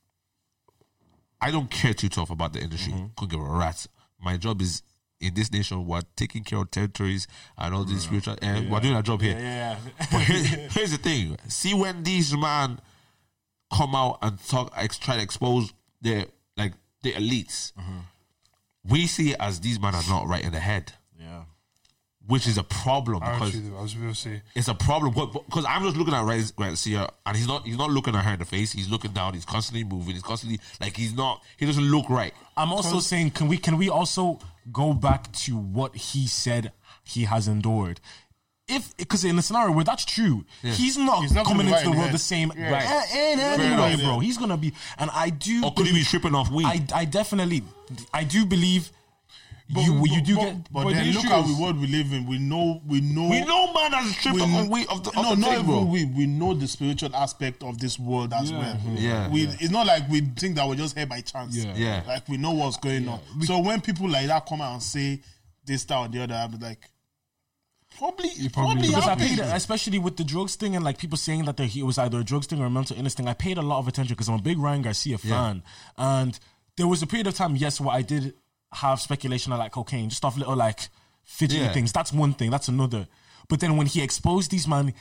I don't care too tough about the industry. Uh-huh. Couldn't give a rat's. My job is in this nation. We're taking care of territories and all these spiritual, and Yeah. we're doing our job here. Yeah, yeah. But here, here's the thing. See, when these man come out and talk, ex- try to expose their like the elites, Uh-huh. we see it as these men are not right in the head, yeah. which is a problem I because actually, I was going to say, it's a problem. Because I'm just looking at Ryan Garcia, and he's not he's not looking at her in the face. He's looking down. He's constantly moving. He's constantly like he's not. He doesn't look right. I'm also saying, can we can we also go back to what he said he has endured? If because in a scenario where that's true, he's not, He's not coming gonna be into the right in world the the head. same Yeah. right. in any Fair way, enough. bro. He's gonna be, and I do. Or could he be tripping off weed? I I definitely, I do believe you you do but, get. But, but then the look issue at is- the world we live in. We know, we know, we know man has tripped we, on weed of the, of no, the not thing, bro. even we. We know the spiritual aspect of this world as Yeah. well. Yeah. we. Yeah. It's not like we think that we're just here by chance. Yeah. Yeah. like we know what's going on. So when people like that come out and say this, that, or the other, I'm like, Probably, probably probably Because I happened. paid, especially with the drugs thing and like people saying that he was either a drugs thing or a mental illness thing. I paid a lot of attention because I'm a big Ryan Garcia fan, and there was a period of time, yes, where I did have speculation of like cocaine, just off little like fidgety Yeah. things. That's one thing. That's another. But then when he exposed these man,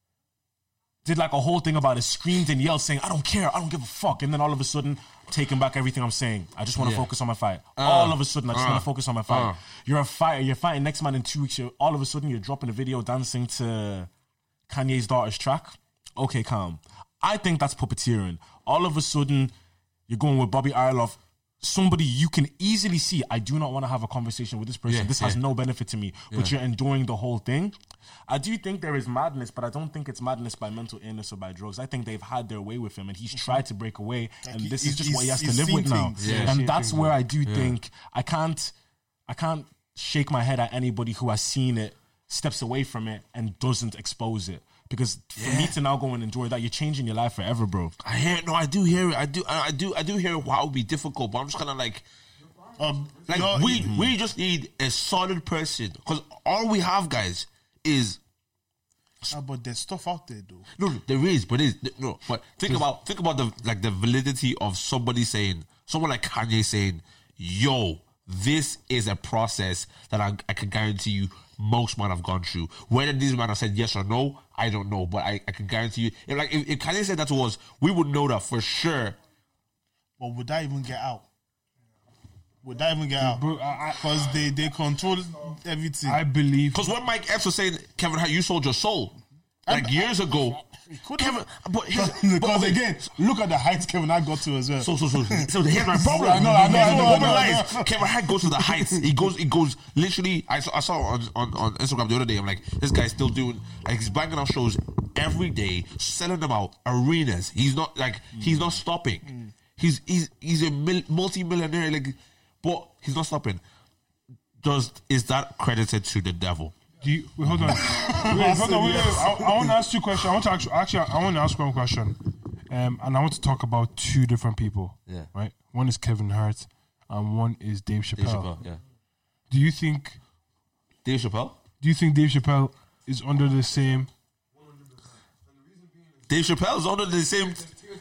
did like a whole thing about it, screamed and yelled, saying, "I don't care, I don't give a fuck," and then all of a sudden, taking back everything I'm saying. I just want to Yeah. focus on my fight. Uh, all of a sudden, I just uh, want to focus on my fight. uh. You're a fighter. You're fighting next man in two weeks. You're, all of a sudden, you're dropping a video dancing to Kanye's daughter's track. Okay, calm. I think that's puppeteering. All of a sudden, you're going with Bobby Arloff, somebody you can easily see. I do not want to have a conversation with this person. Yeah, this has yeah. no benefit to me. But Yeah. you're enduring the whole thing. I do think there is madness, but I don't think it's madness by mental illness or by drugs. I think they've had their way with him, and he's tried to break away, Like and he- this he's- is just what he has to he's live seen with now. things. Yeah. And Seen that's things, where yeah. I do think I can't, I can't shake my head at anybody who has seen it, steps away from it, and doesn't expose it. Because for me to now go and endure that, you're changing your life forever, bro. I hear it. No, I do hear it. I do. I I do. I do hear why it would be difficult, but I'm just kind of like, Um, like no, we it- we just need a solid person because all we have, guys, is Ah, but there's stuff out there though. no. no, There is, but is no. But think about think about the like the validity of somebody saying, someone like Kanye saying, "Yo, this is a process that I, I can guarantee you." Most men have gone through. Whether these men have said yes or no, I don't know. But I, I can guarantee you, if like if, if Kanye said that to us, we would know that for sure. But would that even get out? Would that even get out? Bro, I- I- Because they, they control everything. I believe. Because when Mike Epps was saying, Kevin Hart, you sold your soul, like years ago, Kevin. But here's, because but, again, look at the heights Kevin Hart got to as well. so so so so here's my problem. I know, I know, I know, I know, I know. So Kevin Hart goes to the heights. He goes, he goes. Literally, I saw, I saw on, on on Instagram the other day. I'm like, this guy's still doing. Like, he's banging out shows every day, selling them out arenas. He's not like he's not stopping. He's he's he's a mil- multi-millionaire. Like, but he's not stopping. Does is that credited to the devil? Do you, wait, hold on. Wait, hold on. Wait, wait. I, I want to ask two questions. I want to actually, actually, I want to ask one question, um, and I want to talk about two different people. Yeah. Right. One is Kevin Hart, and one is Dave Chappelle. Dave Chappelle, yeah. Do you think? Dave Chappelle. Do you think Dave Chappelle is under the same? Dave Chappelle's under the same.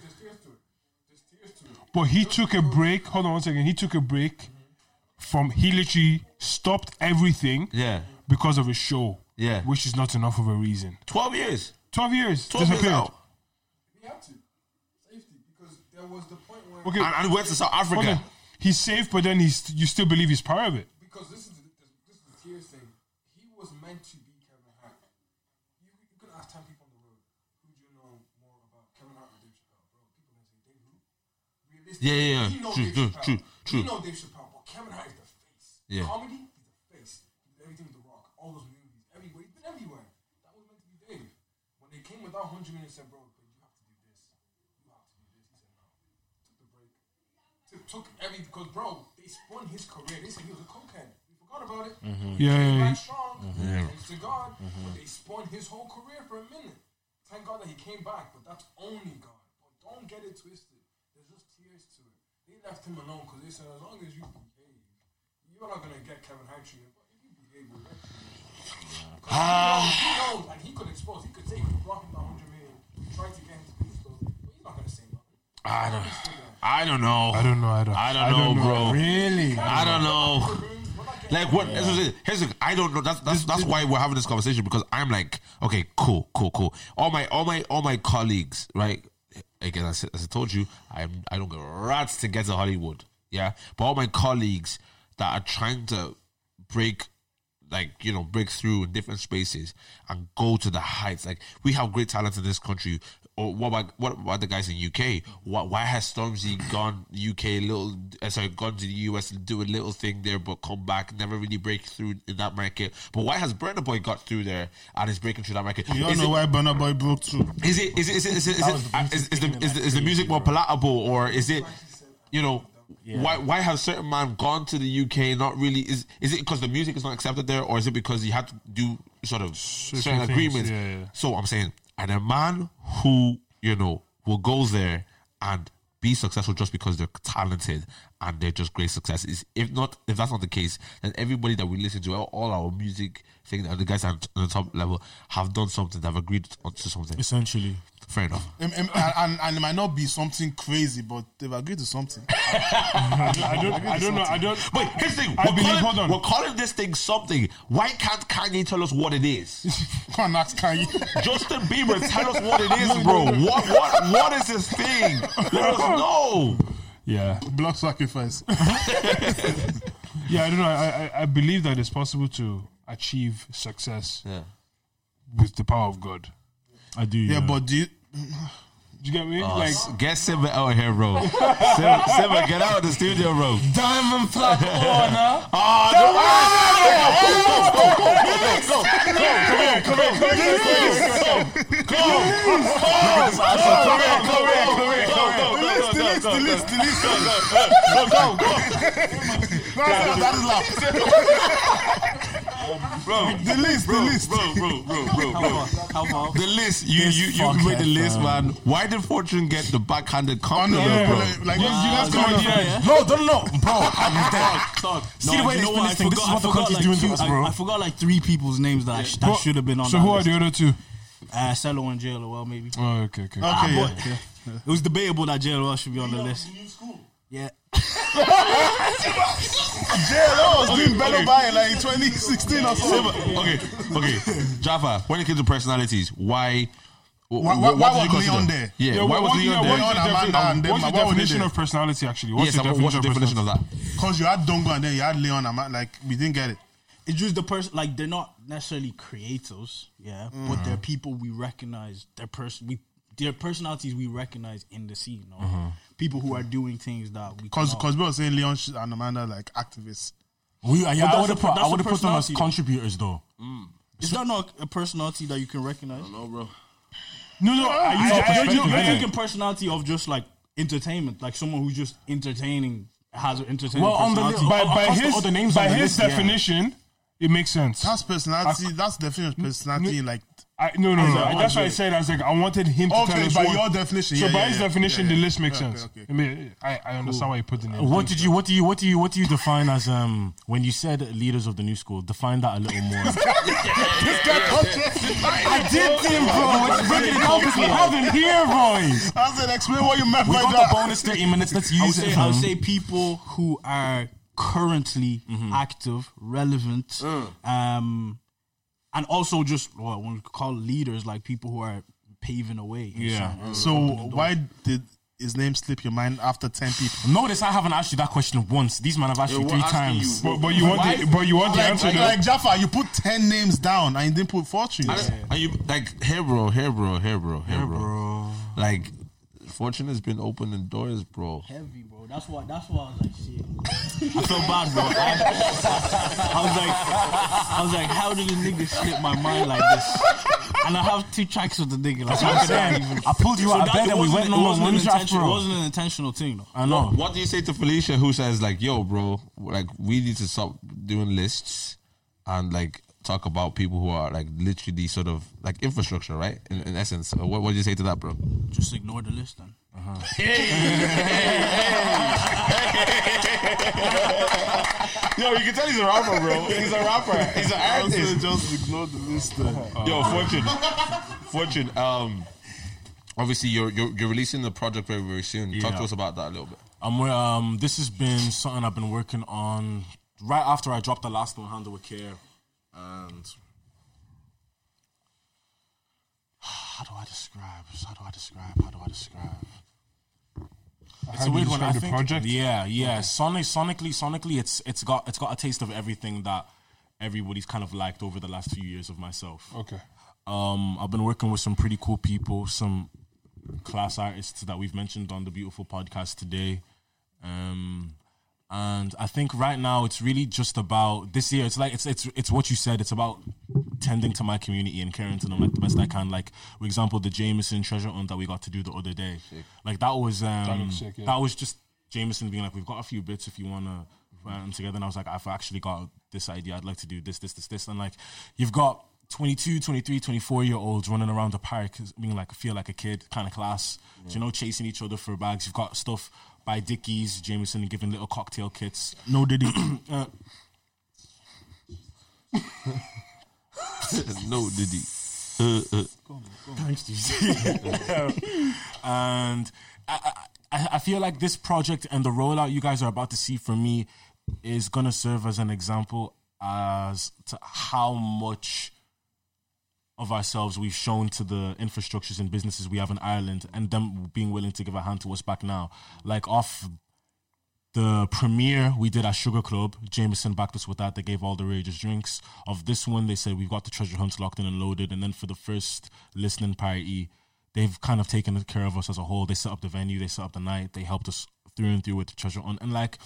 But he took a break. Hold on one second. He took a break from. He literally stopped everything. Yeah. Because of a show. Yeah. Which is not enough of a reason. Twelve years. Twelve years. Twelve years disappeared. out. He had to. Safety. Because there was the point where. Okay. And, and went to South Hold Africa. on. He's safe, but then he's you still believe he's part of it. Because this is the, this, this is the serious thing. He was meant to be Kevin Hart. You, you could ask ten people on the road, who do you know more about, Kevin Hart or Dave Chappelle? Bro, people gonna say Dave who? Realistically, Yeah, yeah, yeah. we know True, Dave true, Chappelle. true, true. We know Dave Chappelle, but Kevin Hart is the face. Yeah. Comedy, he's the face. He did everything with The Rock, all those movies, everywhere. He's been everywhere. That was meant to be Dave. When they came with that hundred million, said, bro, but you have to do this. You have to do this. He said no. Took the break. Took, took every because bro, they spun his career. They said he was a cokehead. We forgot about it. Yeah, He yeah, came yeah. back strong. Thanks to God. But they spun his whole career for a minute. Thank God that he came back, but that's only God. But don't get it twisted. There's just tears to it. They left him alone because they said as long as you behave, you're not gonna get Kevin Hart treatment. But if you behave, we'll let you. Because he knows, like he could expose, he could say he could block him down hundred million, try to get him to be exposed, but he's not gonna say nothing. I don't. I don't know. I don't know. I don't. I don't know, bro. Really? I don't know. Like what? Here's the- Here's the, I don't know. That's that's that's why we're having this conversation because I'm like, okay, cool, cool, cool. All my all my all my colleagues, right? Again, as, as I told you, I'm I don't get rats to get to Hollywood, yeah. But all my colleagues that are trying to break, like you know, break through in different spaces and go to the heights. Like we have great talent in this country. Or what about what about the guys in U K? Why, why has Stormzy gone U K little? Uh, sorry, gone to the U S and do a little thing there, but come back, never really break through in that market. But why has Burna Boy got through there and is breaking through that market? You all Is know it- why Burna Boy broke through. is it is it is it is it, is, That it, was the uh, music is, is the thing is the, is the music more palatable or is it you know why why have certain man gone to the U K not really is is it because the music is not accepted there or is it because you had to do sort of certain things, agreements? yeah, yeah. So I'm saying and a man who you know will go there and be successful just because they're talented and they're just great successes. If not, if that's not the case, then everybody that we listen to, all, all our music thing, the guys on the top level have done something, they've agreed to something. Essentially. Fair enough. And, and, and, and it might not be something crazy, but they've agreed to something. I don't, I don't, I don't know. I don't. Wait, here's the thing. I We're, believe, calling, hold on. we're calling this thing something. Why can't Kanye tell us what it is? Come on, ask Kanye. Justin Bieber, tell us what it is, bro. What what what is this thing? Let us know. Yeah. Blood sacrifice. Yeah, I don't know. I, I, I believe that it's possible to achieve success Yeah. with the power of God. I do. Yeah, but do you, Do you get me? Uh, like, get Simba out here, bro. Simba, Simba, get out of the studio, bro. Diamond Flag Honor. Oh, go, go, go, go, go, come here, come here, come Bro, the list, the list, bro, bro, bro, bro, bro. The list, you you you made the list, man. Why did Fortune get the backhanded compliment, bro? Like, you Ah, guys good come idea, on. yeah. No, don't know, bro. I'm dead. Talk. See the way you they know spin what? this thing? I This is forgot- what the I forgot country's like doing to two- us, I- bro. I forgot like three people's names that, sh- that What- should have been on So that who are list. the other two? Uh, Cello and J L O L, maybe. Oh, okay, okay. Okay, yeah. It was debatable that J L O L should be on the list. Yeah. J L O was doing better by like twenty sixteen or Simba, something. okay, okay. Jaffa, when it comes to personalities, why? Why, why, what why did you was consider? Leon there? Yeah, Yeah, why what- was what- Leon yeah, there? what's the Leon, defi- Amanda, and them, What's the why would they definition there? of personality, actually? What's Yes, the what's definition the of definition of personality? that? Because you had Dongo and then you had Leon and Amanda, like, we didn't get it. It's just the person, like, they're not necessarily creators, yeah, but they're people we recognize, their person, we, their personalities we recognize in the scene, or people who are doing things that we Because cannot. because we were saying Leon sh- and Amanda like activists. We, yeah, But I that's would have a- put, I that's would a have put them as personality, though. contributors, though. Is that not a personality that you can recognize? No, bro. No, no. I, I, You're, I, you're, I, you're I, thinking personality of just like entertainment, like someone who's just entertaining, has an entertaining Well, on the personality. li- by, by across the his, other names by on the his list, yeah. definition, it makes sense. That's personality. That's the definition of personality. Like, I, no, no, no. As a- That's why I said I was like I wanted him to Okay, tell us by what- your definition, So yeah, by yeah, his yeah. definition, Yeah, the yeah. list makes Okay, sense. okay. I mean, I, I understand why you put the name. What did you? What do you? What do you? What do you define as um when you said leaders of the new school? Define that a little more. I did, Tim, bro. It's breaking it down because we have him here, boys. I said, explain what you meant We by got that. the bonus thirty minutes. Let's I would use say, it. I would fam. say people who are currently active, relevant, um, and also just what we could call leaders, like people who are paving a way. in Yeah. certain- So why did his name slip your mind after ten people? Notice I haven't asked you that question once. These man have asked you we're three asking times. you. But, but you want the, but you want the Like, answer like, though. like Jaffa, you put ten names down and you didn't put Fortune. Are you like here, bro? Here, bro? Here, bro? Here, bro? Like, Fortune has been opening doors, bro. Heavy, bro. That's why. That's why I was like, shit. I felt bad, bro. I, I was like, I was like, how did the nigga slip my mind like this? And I have two tracks with the nigga. Like, how could I even? I pulled you out of that- bed it and we wasn't- went it number wasn't one an draft, intention- bro. It wasn't an intentional thing, though. I know. What do you say to Felicia, who says like, "Yo, bro, like we need to stop doing lists and like talk about people who are like literally sort of like infrastructure, right? In, in essence, what what do you say to that, bro? Just ignore the list then. Yo, you can tell he's a rapper, bro. He's a rapper. He's an I artist. said just ignore the list. then. Yo, Fortune, Fortune. Um, obviously you're you're, you're releasing the project very very soon. Talk Yeah. to us about that a little bit. Um, we're, um, this has been something I've been working on right after I dropped the last one, Handle with Care, and how do I describe? How do I describe? How do I describe? It's How a do you weird one. I describe the think. project? Yeah, yeah. Sonic, sonically, sonically, it's it's got it's got a taste of everything that everybody's kind of liked over the last few years of myself. Okay. Um, I've been working with some pretty cool people, some class artists that we've mentioned on the beautiful podcast today. Um, and I think right now it's really just about this year. It's like it's it's it's what you said. It's about tending to my community and caring to them like the best I can. Like, for example, the Jameson treasure hunt that we got to do the other day. Like that was um, that, looks sick, yeah. that was just Jameson being like, we've got a few bits if you wanna put them together. And I was like, I've actually got this idea. I'd like to do this, this, this, this, and like you've got twenty-two, twenty-three, twenty-four year olds running around the park being like, feel like a kid kind of class. Yeah. So, you know, chasing each other for bags. You've got stuff by Dickies, Jameson giving little cocktail kits. No Diddy. uh, no Diddy. Uh, uh. Thanks, D C. And I, I, I feel like this project and the rollout you guys are about to see from me is going to serve as an example as to how much of ourselves we've shown to the infrastructures and businesses we have in Ireland, and them being willing to give a hand to us back now. Like off the premiere we did at Sugar Club, Jameson backed us with that. They gave all the Rages drinks. Of this one, they said we've got the treasure hunts locked in and loaded. And then for the first listening party, they've kind of taken care of us as a whole. They set up the venue, they set up the night, they helped us through and through with the treasure hunt. And like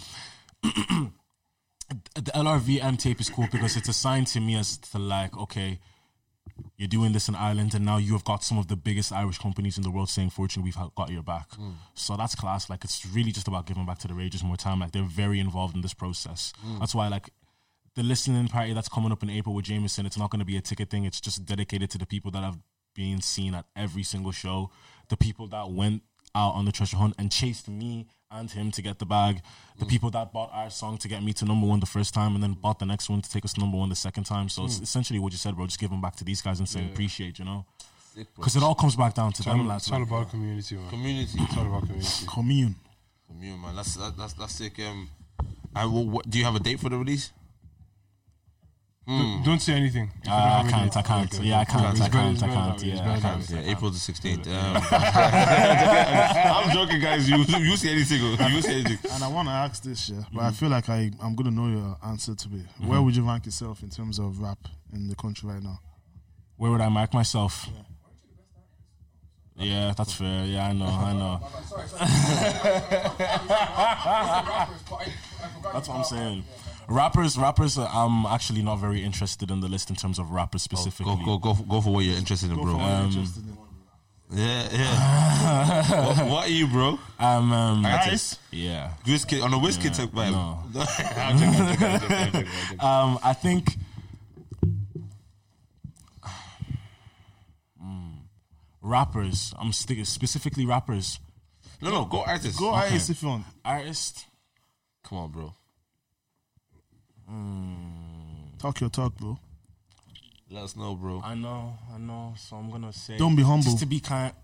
the L R V M tape is cool because it's a sign to me as to like, okay, you're doing this in Ireland, and now you have got some of the biggest Irish companies in the world saying, fortunately, we've got your back. Mm. So that's class. Like, it's really just about giving back to the Rages more time. Like, they're very involved in this process. Mm. That's why, like, the listening party that's coming up in April with Jameson, it's not going to be a ticket thing. It's just dedicated to the people that have been seen at every single show, the people that went out on the treasure hunt and chased me and him to get the bag, the mm. people that bought our song to get me to number one the first time and then bought the next one to take us to number one the second time. So mm. it's essentially what you said, bro. Just giving back to these guys and saying yeah. appreciate, you know? Because it all comes back down to it's them. All, lads, it's all like, about community, man. Community. It's all about community. Commune. Commune, man. That's, that, that's, that's sick. Um, I, will, what, do you have a date for the release? Mm. Don't say anything. Uh, I can't, I can't. Yeah, I can't, I can't, I can't. Yeah, I can't. Yeah, April the sixteenth. Um, I'm joking, guys. You you say anything. You say anything. And I want to ask this, yeah, but mm-hmm. I feel like I, I'm going to know your answer to be. Mm-hmm. Where would you rank yourself in terms of rap in the country right now? Where would I mark myself? Yeah, yeah that's fair. Yeah, I know, I know. That's what I'm saying. Rappers, rappers. Uh, I'm actually not very interested in the list in terms of rappers specifically. Go, go, go, go for what you're interested in, Go bro. for what Um, you're interested in. yeah, yeah. what, what are you, bro? Um, um Artist? Yeah. Wizkid on a Wizkid Yeah, type vibe. no. I'm joking, I'm joking, I'm joking, I'm joking, I'm joking. Um, I think mm, rappers. I'm sticking specifically rappers. No, no, go artist. Go Okay. artist if you want. Artist. Come on, bro. Mm, Talk your talk, bro. Let us know, bro. I know, I know. So I'm gonna say. Don't be humble. Just to be kind.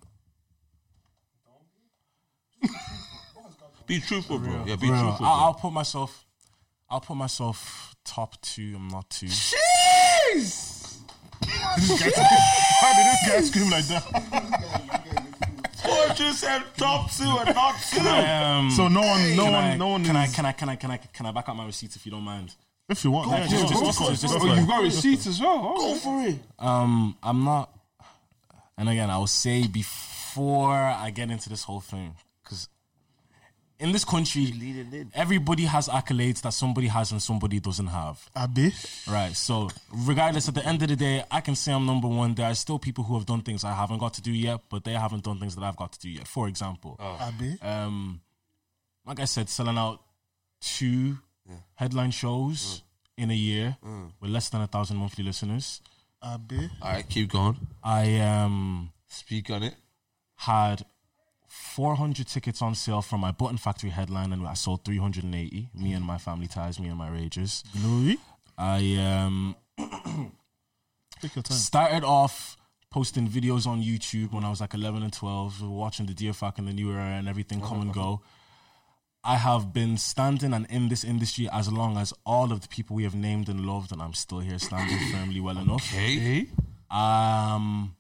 Be truthful, bro. Yeah, be Real. truthful, bro. I'll, I'll put myself. I'll put myself top two. I'm not two. Jeez! How did this guy scream like that? Fortress and top two and not two. Um, So no one, no can one, I, no one. Can I? is- Can I? Can I? Can I? Can I back up my receipts if you don't mind? If you want, Go yeah, for just, it. just, Just- just, just- just, just- Oh, you've got receipts as well. Oh. for it. Um, I'm not. And again, I will say before I get into this whole thing, because in this country, everybody has accolades that somebody has and somebody doesn't have. Abi. Right. So, regardless, at the end of the day, I can say I'm number one. There are still people who have done things I haven't got to do yet, but they haven't done things that I've got to do yet. For example, Abi. um, like I said, selling out two headline shows in a year with less than a thousand monthly listeners. Abi. All right, keep going. I um Speak on it. had four hundred tickets on sale from my Button Factory headline, and I sold three hundred eighty. Me and my family ties, me and my Rages. Glory. I um Take your time. started off posting videos on YouTube when I was like eleven and twelve, watching the Dear Fuck and the New Era and everything come and go. I have been standing and in this industry as long as all of the people we have named and loved, and I'm still here standing firmly well enough. Okay. Um,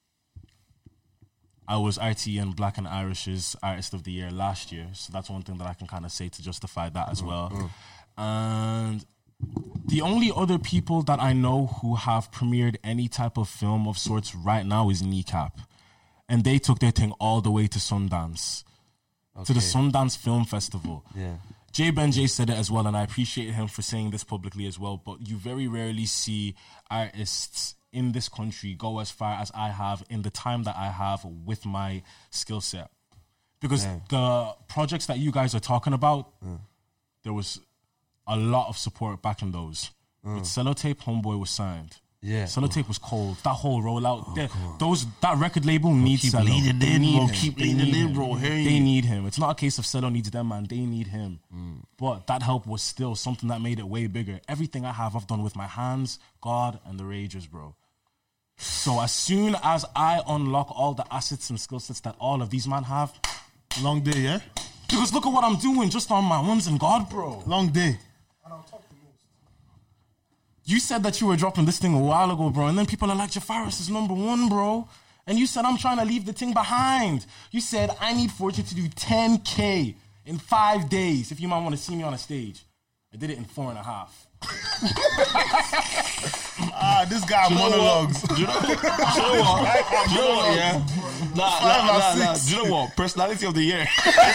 I was R T and Black and Irish's Artist of the Year last year, so that's one thing that I can kind of say to justify that as well. And the only other people that I know who have premiered any type of film of sorts right now is Kneecap, and they took their thing all the way to Sundance, to the Sundance Film Festival. Yeah. J Ben J said it as well, and I appreciate him for saying this publicly as well, but you very rarely see artists in this country go as far as I have in the time that I have with my skill set. Because Yeah. the projects that you guys are talking about, there was a lot of support back in those. With Sellotape, Homeboy was signed. Yeah. Sellotape was cold. That whole rollout, they- those that record label needs keep Cello. leaning They in, need bro. him. Keep They leaning need in, him. bro. Hear They you. need him. It's not a case of Cello needs them, man. They need him. Mm. But that help was still something that made it way bigger. Everything I have, I've done with my hands, God, and the Ragers, bro. So as soon as I unlock all the assets and skill sets that all of these men have, Long day, yeah? because look at what I'm doing just on my ones and God, bro. Long day. And I'll talk the most. You said that you were dropping this thing a while ago, bro, and then people are like, Jafaris is number one, bro. And you said, I'm trying to leave the thing behind. You said, I need Fortune to do ten K in five days if you might want to see me on a stage. I did it in four and a half. Ah, this guy monologues. Do you know, do you know what? Do you know what? Yeah. Nah, Five nah, or nah, nah. six. Do you know what? Personality of the year.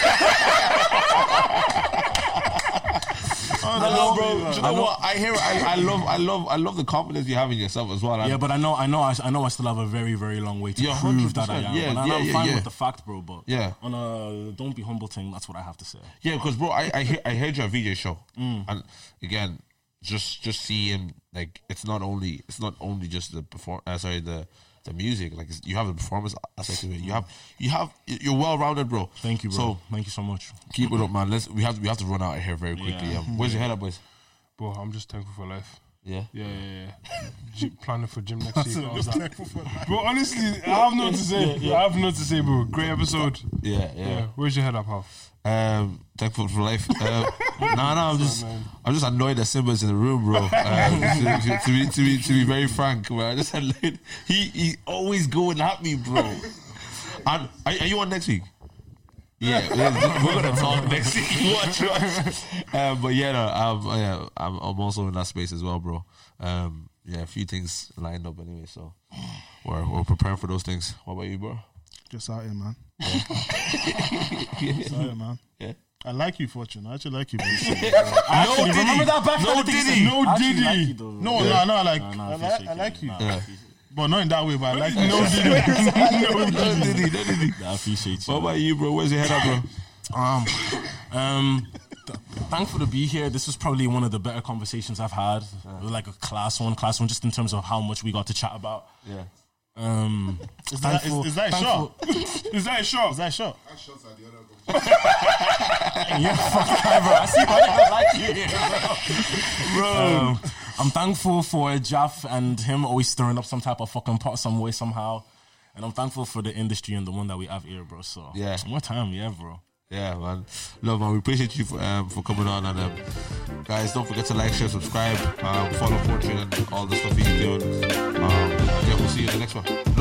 Oh, I no, love, bro. Do you know I know- what? I hear. I, I love. I love. I love the confidence you have in yourself as well. Yeah, but I know, I know, I, I know, I still have a very, very long way to Yeah, prove that I one hundred percent. am. Yeah, and yeah, I'm yeah, fine yeah. with the fact, bro. But Yeah. on a don't be humble thing, that's what I have to say. Yeah, because bro, I I, hear, I heard your V J show, Mm. and again, just just seeing like it's not only it's not only just the perform. Uh, sorry, the the music. Like it's, you have the performance aspect of it. You have you have you're well rounded, bro. Thank you, bro. So Thank you so much. keep it up, man. Let's we have we have to run out of here very quickly. Yeah. Um, where's your head up, boys? Bro, I'm just thankful for life. Yeah. Yeah, yeah, yeah. Gy- planning for gym next week. I was like, bro, honestly, I have nothing to say. I have nothing to say, bro. Great episode. Yeah, Yeah. yeah. Where's your head up, Half? Um, thankful for life. Uh, no, no, I'm just, I'm just annoyed that Simba's in the room, bro. Um, to, to, to be, to be, to be very frank, bro. I just annoyed. He, he always going at me, bro. And, are, are you on next week? Yeah, we're, we're gonna talk next week. Watch, watch. Um, but yeah, no, I'm, yeah, I'm, I'm also in that space as well, bro. Um, yeah, a few things lined up anyway, so we're, we're preparing for those things. What about you, bro? Just out here, man. Just out here, man. Yeah. I like you, Fortune. I actually like you. bro. Actually, did remember he? that back No, then? did he? No, I actually did like he? you, though. No, no, no. I like, No, no, I, I like appreciate I you. like you. Nah, Yeah. But not in that way. But I like you. No, did he? No, did he? No, did he? I appreciate you. What about you, bro? Where's your head up, bro? Um, um, th- thankful to be here. This was probably one of the better conversations I've had. It was like a class one, class one, just in terms of how much we got to chat about. Yeah. Um, Is that, is, thankful- is that a thankful- shot? Is that a shot? Is that a shot? Yeah, fuck that, bro. I see why you don't like you, bro. Um, I'm thankful for Jaff and him always stirring up some type of fucking pot some way, somehow. And I'm thankful for the industry and the one that we have here, bro. So, Yeah. more time, yeah, bro. Yeah, man. Love, man. We appreciate you for, um, for coming on. And um, guys, don't forget to like, share, subscribe, um, follow Fortune and all the stuff he's doing. Um, yeah, we'll see you in the next one.